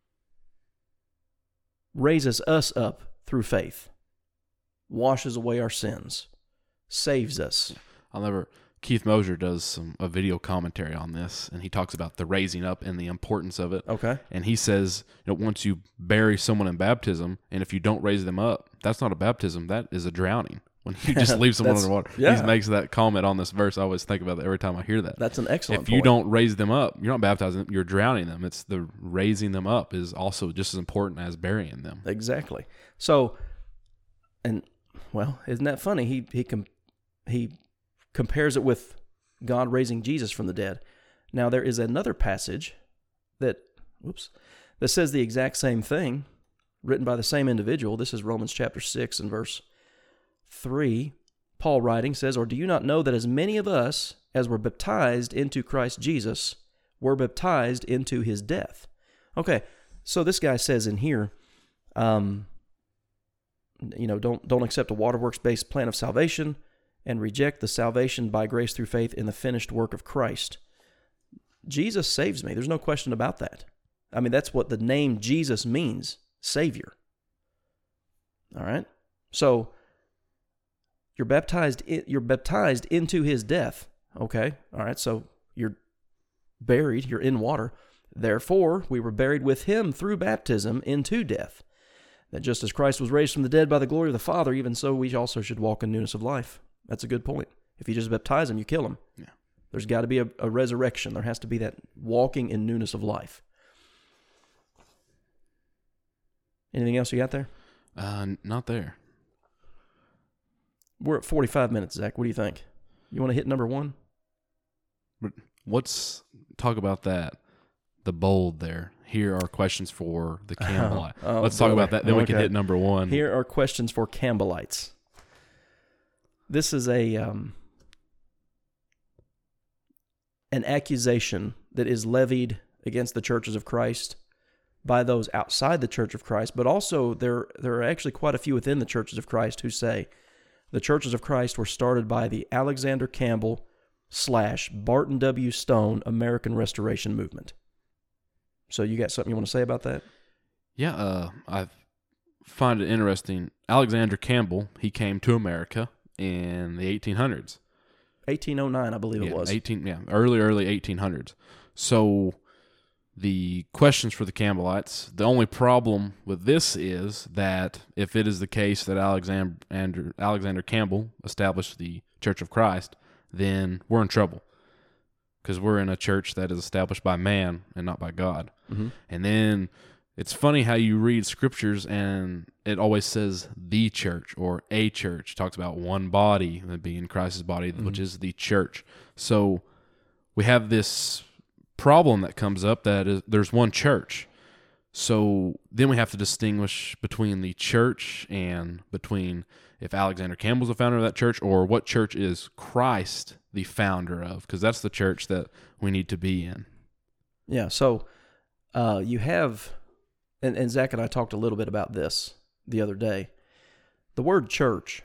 raises us up through faith, washes away our sins, saves us. I'll never... Keith Mosier does some a video commentary on this, and he talks about the raising up and the importance of it. Okay. And he says, you know, once you bury someone in baptism, and if you don't raise them up, that's not a baptism, that is a drowning. When you just leave someone underwater. Yeah. He makes that comment on this verse. I always think about that every time I hear that. That's an excellent If point. you don't raise them up, you're not baptizing them, you're drowning them. It's the raising them up is also just as important as burying them. Exactly. So, and, well, isn't that funny? He, he, com- he, compares it with God raising Jesus from the dead. Now, there is another passage that, whoops, that says the exact same thing, written by the same individual. This is Romans chapter six and verse three. Paul writing says, or do you not know that as many of us as were baptized into Christ Jesus were baptized into his death? Okay, so this guy says in here, um, you know, don't don't accept a waterworks-based plan of salvation, and reject the salvation by grace through faith in the finished work of Christ. Jesus saves me. There's no question about that. I mean, that's what the name Jesus means, Savior. All right? So, you're baptized you're baptized into his death. Okay? All right, so you're buried, you're in water. Therefore, we were buried with him through baptism into death. That just as Christ was raised from the dead by the glory of the Father, even so we also should walk in newness of life. That's a good point. If you just baptize him, you kill him. Yeah. There's got to be a, a resurrection. There has to be that walking in newness of life. Anything else you got there? Uh, not there. We're at forty-five minutes, Zach. What do you think? You want to hit number one? Let's talk about that. The bold there. Here are questions for the Campbellite. Oh, oh, Let's talk brother. about that. Then okay. we can hit number one. Here are questions for Campbellites. This is a um, an accusation that is levied against the churches of Christ by those outside the Church of Christ, but also there there are actually quite a few within the churches of Christ who say the churches of Christ were started by the Alexander Campbell slash Barton W. Stone American Restoration Movement. So you got something you want to say about that? Yeah, uh, I've find it interesting. Alexander Campbell, he came to America in the eighteen hundreds. eighteen oh nine, I believe yeah, it was. eighteen, yeah, early, early eighteen hundreds. So the questions for the Campbellites, the only problem with this is that if it is the case that Alexander, Alexander Campbell established the Church of Christ, then we're in trouble because we're in a church that is established by man and not by God. Mm-hmm. And then it's funny how you read scriptures and it always says the church or a church. It talks about one body, that being Christ's body, mm-hmm. which is the church. So we have this problem that comes up that is, there's one church. So then we have to distinguish between the church and between if Alexander Campbell's the founder of that church or what church is Christ the founder of, because that's the church that we need to be in. Yeah, so uh, you have, and, and Zach and I talked a little bit about this the other day. The word church,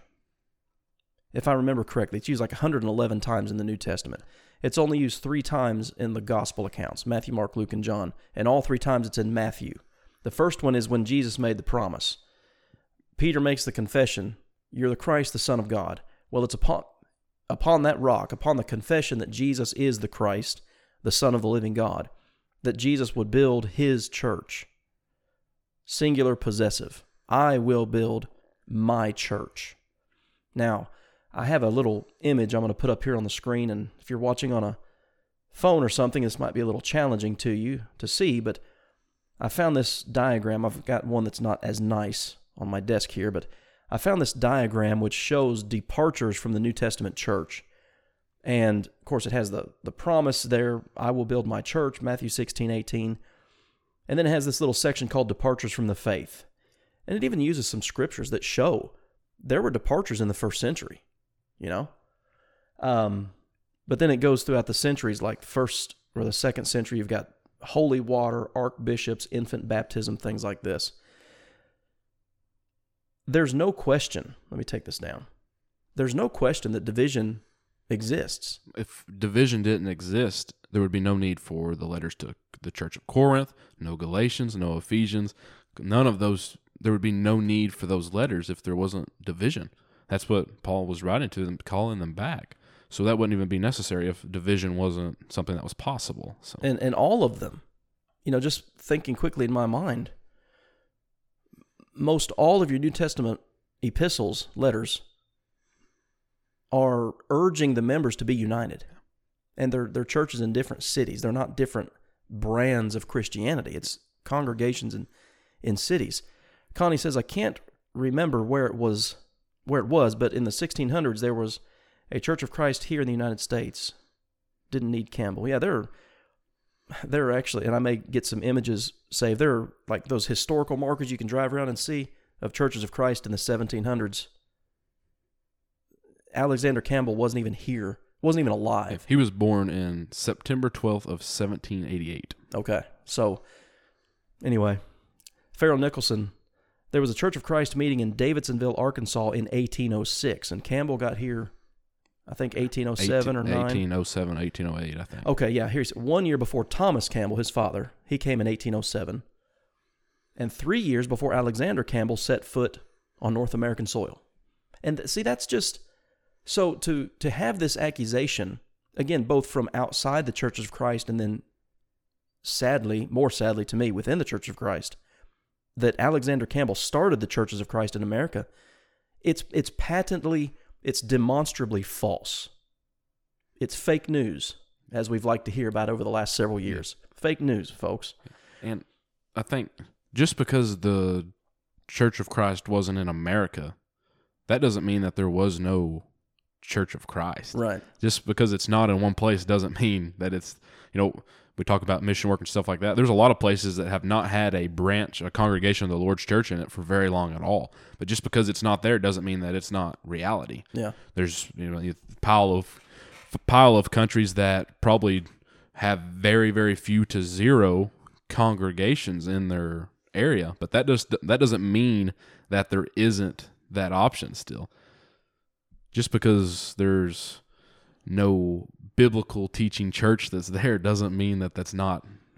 if I remember correctly, it's used like one hundred eleven times in the New Testament. It's only used three times in the gospel accounts, Matthew, Mark, Luke, and John, and all three times it's in Matthew. The first one is when Jesus made the promise. Peter makes the confession, "You're the Christ, the Son of God." Well, it's upon upon that rock, upon the confession that Jesus is the Christ, the Son of the living God, that Jesus would build his church. Singular possessive. I will build my church. Now, I have a little image I'm going to put up here on the screen, and if you're watching on a phone or something, this might be a little challenging to you to see, but I found this diagram. I've got one that's not as nice on my desk here, but I found this diagram which shows departures from the New Testament church. And, of course, it has the, the promise there, I will build my church, Matthew sixteen, eighteen. And then it has this little section called departures from the faith. And it even uses some scriptures that show there were departures in the first century, you know? Um, but then it goes throughout the centuries, like the first or the second century, you've got holy water, archbishops, infant baptism, things like this. There's no question, let me take this down. There's no question that division exists. If division didn't exist, there would be no need for the letters to the Church of Corinth, no Galatians, no Ephesians, none of those. There would be no need for those letters if there wasn't division. That's what Paul was writing to them, calling them back. So that wouldn't even be necessary if division wasn't something that was possible. So. And and all of them, you know, just thinking quickly in my mind, most all of your New Testament epistles, letters, are urging the members to be united. And they're, they're churches in different cities. They're not different brands of Christianity. It's congregations in, in cities. Connie says, I can't remember where it was, where it was, but in the sixteen hundreds, there was a Church of Christ here in the United States. Didn't need Campbell. Yeah, there are, there are actually, and I may get some images saved, there are like those historical markers you can drive around and see of Churches of Christ in the seventeen hundreds. Alexander Campbell wasn't even here, wasn't even alive. He was born in September twelfth of seventeen eighty-eight. Okay, so anyway, Farrell Nicholson, there was a Church of Christ meeting in Davidsonville, Arkansas in eighteen oh six, and Campbell got here, I think eighteen oh seven or nine. eighteen oh seven, eighteen oh eight, I think. Okay, yeah, here's one year before Thomas Campbell, his father. He came in eighteen oh seven. And three years before Alexander Campbell set foot on North American soil. And see, that's just, so to, to have this accusation, again, both from outside the Churches of Christ and then sadly, more sadly to me, within the Church of Christ, that Alexander Campbell started the Churches of Christ in America, it's it's patently, it's demonstrably false. It's fake news, as we've liked to hear about over the last several years. Fake news, folks. And I think just because the Church of Christ wasn't in America, that doesn't mean that there was no Church of Christ. Right. Just because it's not in one place doesn't mean that it's, you know, we talk about mission work and stuff like that. There's a lot of places that have not had a branch, a congregation of the Lord's church in it for very long at all. But just because it's not there doesn't mean that it's not reality. Yeah. There's, you know, a pile of pile of countries that probably have very, very few to zero congregations in their area, but that does that doesn't mean that there isn't that option still. Just because there's no biblical teaching church that's there doesn't mean that that's not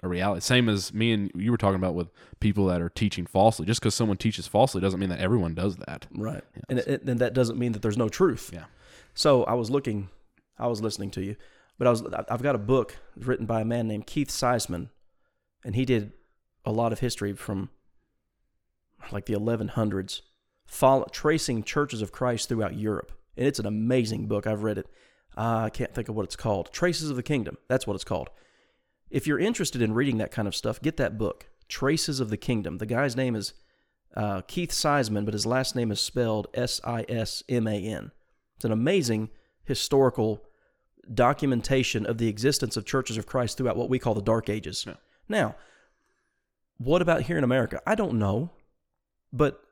a reality. Same as me and you were talking about with people that are teaching falsely. Just because someone teaches falsely doesn't mean that everyone does that. Right. Yeah, and, it, and that doesn't mean that there's no truth. Yeah. So I was looking, I was listening to you, but I was, I've got a book written by a man named Keith Seisman, and he did a lot of history from like the eleven hundreds, follow, tracing churches of Christ throughout Europe. And it's an amazing book. I've read it. Uh, I can't think of what it's called. Traces of the Kingdom. That's what it's called. If you're interested in reading that kind of stuff, get that book, Traces of the Kingdom. The guy's name is uh, Keith Seisman, but his last name is spelled S I S M A N. It's an amazing historical documentation of the existence of churches of Christ throughout what we call the Dark Ages. Yeah. Now, what about here in America? I don't know, but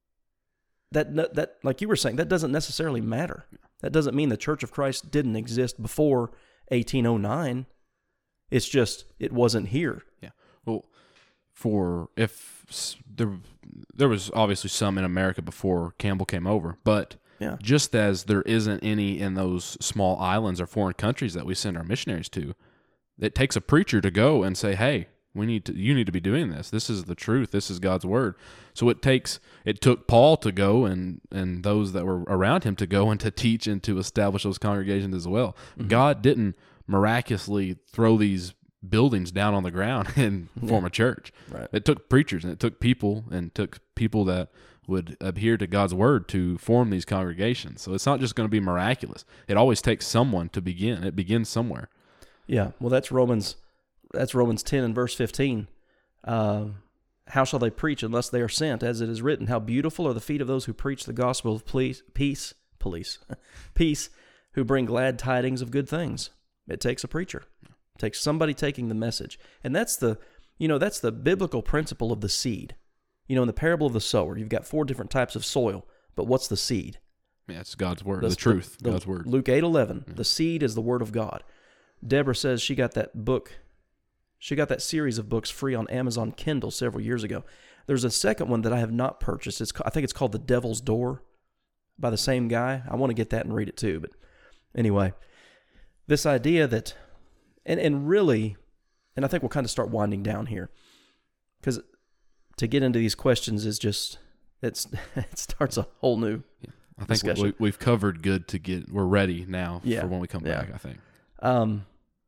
that that like you were saying, that doesn't necessarily matter. That doesn't mean the Church of Christ didn't exist before eighteen oh nine. It's just it wasn't here. Yeah. Well, for if there there was obviously some in America before Campbell came over, but yeah. just as there isn't any in those small islands or foreign countries that we send our missionaries to, it takes a preacher to go and say, "Hey, we need to. You need to be doing this. This is the truth. This is God's word." So it takes. It took Paul to go and and those that were around him to go and to teach and to establish those congregations as well. Mm-hmm. God didn't miraculously throw these buildings down on the ground and form yeah. a church. Right. It took preachers and it took people and took people that would adhere to God's word to form these congregations. So it's not just going to be miraculous. It always takes someone to begin. It begins somewhere. Yeah. Well, that's Romans. That's Romans ten and verse fifteen. Uh, how shall they preach unless they are sent? As it is written, how beautiful are the feet of those who preach the gospel of peace, peace, police, peace, who bring glad tidings of good things. It takes a preacher. It takes somebody taking the message. And that's the, you know, that's the biblical principle of the seed. You know, in the parable of the sower, you've got four different types of soil, but what's the seed? Yeah, it's God's word, the, the truth, the, God's word. Luke eight eleven, yeah. The seed is the word of God. Deborah says she got that book, she got that series of books free on Amazon Kindle several years ago. There's a second one that I have not purchased. It's I think it's called The Devil's Door by the same guy. I want to get that and read it too. But anyway, this idea that, and, and really, and I think we'll kind of start winding down here, because to get into these questions is just, it's it starts a whole new yeah. I think discussion. we, we've covered good to get, we're ready now yeah. for when we come yeah. back, I think. Um,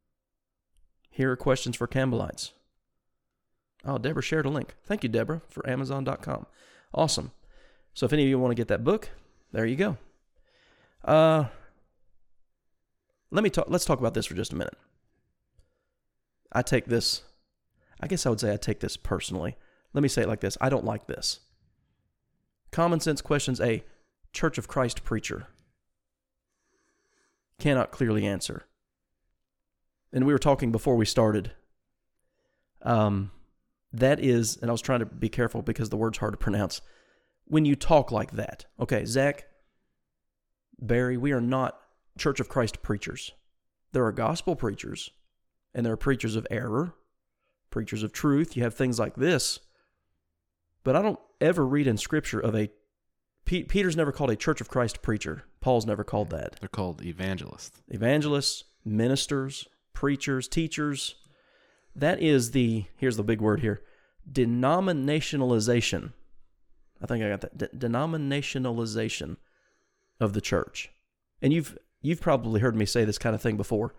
here are questions for Campbellites. Oh, Deborah shared a link. Thank you, Deborah, for Amazon dot com. Awesome. So if any of you want to get that book, there you go. Uh, let me talk. Let's talk about this for just a minute. I take this, I guess I would say I take this personally. Let me say it like this. I don't like this. Common sense questions a Church of Christ preacher cannot clearly answer. And we were talking before we started. Um, that is, and I was trying to be careful because the word's hard to pronounce. When you talk like that, okay, Zach, Barry, we are not Church of Christ preachers. There are gospel preachers, and there are preachers of error, preachers of truth. You have things like this. But I don't ever read in Scripture of a, P- Peter's never called a Church of Christ preacher. Paul's never called that. They're called evangelists. Evangelists, ministers, preachers, teachers. That is the, here's the big word here, denominationalization. I think I got that. De- denominationalization of the church. And you've you've probably heard me say this kind of thing before.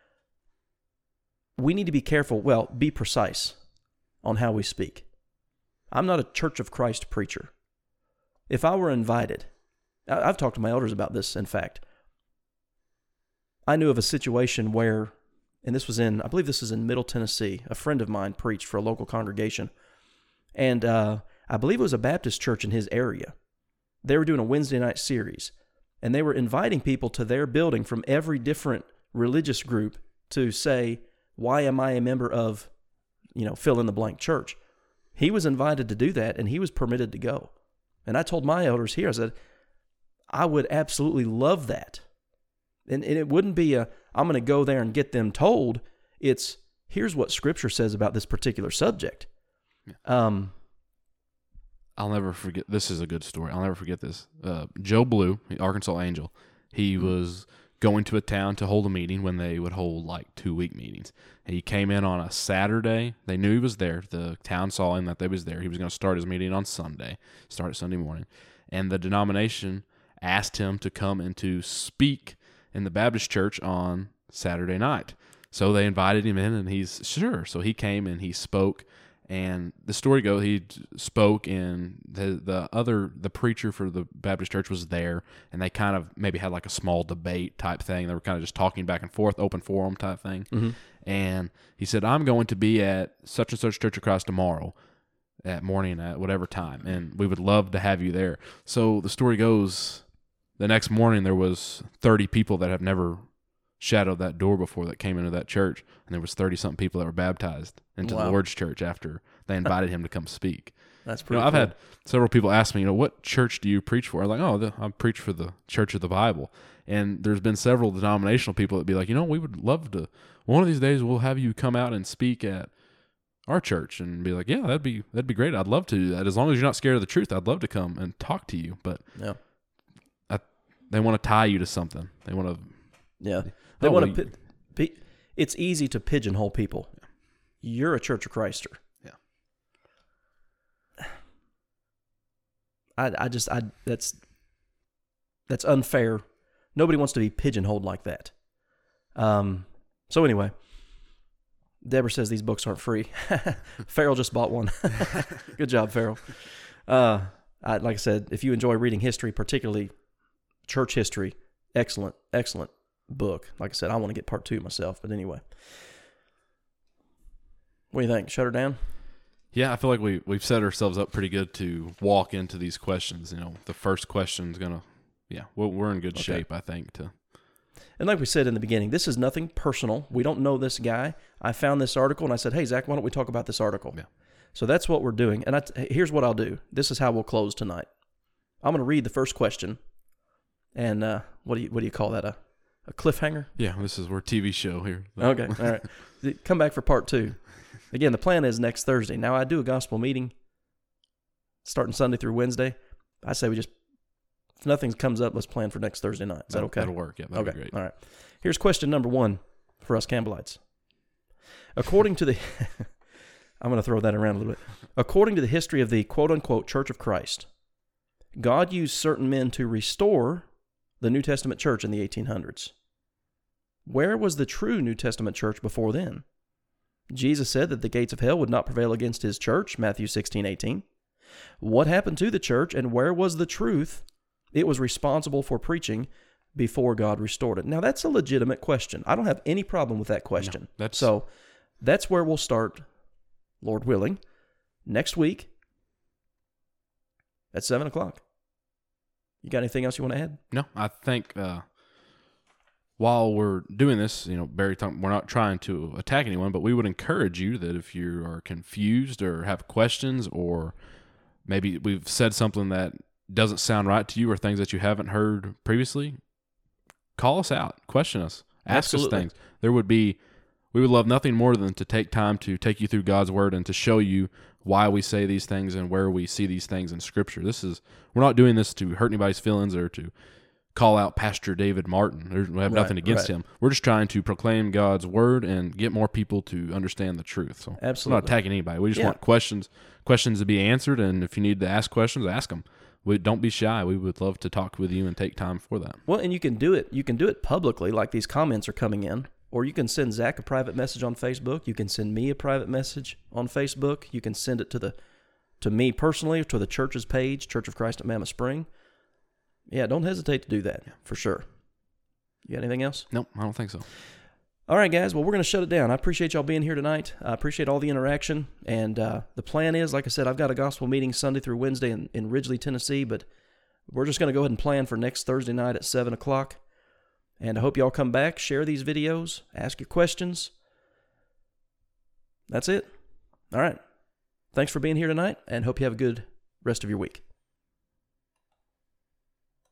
We need to be careful, well, be precise on how we speak. I'm not a Church of Christ preacher. If I were invited, I've talked to my elders about this, in fact. I knew of a situation where, and this was in, I believe this was in Middle Tennessee, a friend of mine preached for a local congregation. And uh, I believe it was a Baptist church in his area. They were doing a Wednesday night series, and they were inviting people to their building from every different religious group to say, why am I a member of, you know, fill in the blank church? He was invited to do that, and he was permitted to go. And I told my elders here, I said, I would absolutely love that. And, and it wouldn't be a, I'm going to go there and get them told. It's, here's what Scripture says about this particular subject. Yeah. Um, I'll never forget, this is a good story. I'll never forget this. Uh, Joe Blue, the Arkansas Angel, he mm-hmm. was going to a town to hold a meeting when they would hold like two-week meetings. He came in on a Saturday. They knew he was there. The town saw him that they was there. He was going to start his meeting on Sunday, start Sunday morning. And the denomination asked him to come and to speak in the Baptist church on Saturday night. So they invited him in, and he's sure. So he came and he spoke. And the story goes, he spoke, and the the other the preacher for the Baptist church was there, and they kind of maybe had like a small debate type thing. They were kind of just talking back and forth, open forum type thing. Mm-hmm. And he said, "I'm going to be at such and such Church of Christ tomorrow at morning at whatever time, and we would love to have you there." So the story goes, the next morning there was thirty people that have never shadowed that door before that came into that church, and there was thirty-something people that were baptized into wow. the Lord's church after they invited him to come speak. That's pretty you know, cool. I've had several people ask me, you know, what church do you preach for? I'm like, oh, the, I preach for the Church of the Bible. And there's been several denominational people that be like, you know, we would love to, one of these days we'll have you come out and speak at our church, and be like, yeah, that'd be that'd be great. I'd love to do that. As long as you're not scared of the truth, I'd love to come and talk to you. But yeah, I, they want to tie you to something. They want to. Yeah. They oh, want to. Pi- it's easy to pigeonhole people. Yeah. You're a Church of Christer. Yeah. I I just I that's that's unfair. Nobody wants to be pigeonholed like that. Um. So anyway, Deborah says these books aren't free. Farrell just bought one. Good job, Farrell. Uh, I, like I said, if you enjoy reading history, particularly church history, excellent, excellent book. Like I said, I want to get part two myself, but anyway. What do you think? Shut her down? Yeah, I feel like we, we've set ourselves up pretty good to walk into these questions. You know, the first question's going to, yeah, we're, we're in good okay. shape, I think. To. And like we said in the beginning, this is nothing personal. We don't know this guy. I found this article, and I said, hey, Zach, why don't we talk about this article? Yeah. So that's what we're doing. And I t- here's what I'll do. This is how we'll close tonight. I'm going to read the first question, and uh, what do you what do you call that? A A cliffhanger? Yeah, this is our T V show here. Okay, all right. Come back for part two. Again, the plan is next Thursday. Now, I do a gospel meeting starting Sunday through Wednesday. I say we just, if nothing comes up, let's plan for next Thursday night. Is that, that okay? That'll work, yeah. That'll okay. be great. All right. Here's question number one for us Campbellites. According to the, I'm going to throw that around a little bit. According to the history of the quote-unquote Church of Christ, God used certain men to restore the New Testament church in the eighteen hundreds. Where was the true New Testament church before then? Jesus said that the gates of hell would not prevail against his church, Matthew sixteen eighteen. What happened to the church, and where was the truth it was responsible for preaching before God restored it? Now, that's a legitimate question. I don't have any problem with that question. No, that's... So that's where we'll start, Lord willing, next week at seven o'clock. You got anything else you want to add? No, I think... Uh... While we're doing this, you know, Barry, we're not trying to attack anyone, but we would encourage you that if you are confused or have questions, or maybe we've said something that doesn't sound right to you, or things that you haven't heard previously, call us out, question us, ask Absolutely. us things. There would be, we would love nothing more than to take time to take you through God's Word and to show you why we say these things and where we see these things in Scripture. This is, we're not doing this to hurt anybody's feelings or to call out Pastor David Martin. We have nothing right, against right. him. We're just trying to proclaim God's word and get more people to understand the truth. So Absolutely. We're not attacking anybody. We just yeah. want questions questions to be answered, and if you need to ask questions, ask them. We, don't be shy. We would love to talk with you and take time for that. Well, and you can do it. You can do it publicly, like these comments are coming in, or you can send Zach a private message on Facebook. You can send me a private message on Facebook. You can send it to the to me personally, to the church's page, Church of Christ at Mammoth Spring. Yeah, don't hesitate to do that, for sure. You got anything else? Nope, I don't think so. All right, guys. Well, we're going to shut it down. I appreciate y'all being here tonight. I appreciate all the interaction. And uh, the plan is, like I said, I've got a gospel meeting Sunday through Wednesday in, in Ridgely, Tennessee, but we're just going to go ahead and plan for next Thursday night at seven o'clock. And I hope y'all come back, share these videos, ask your questions. That's it. All right. Thanks for being here tonight, and hope you have a good rest of your week.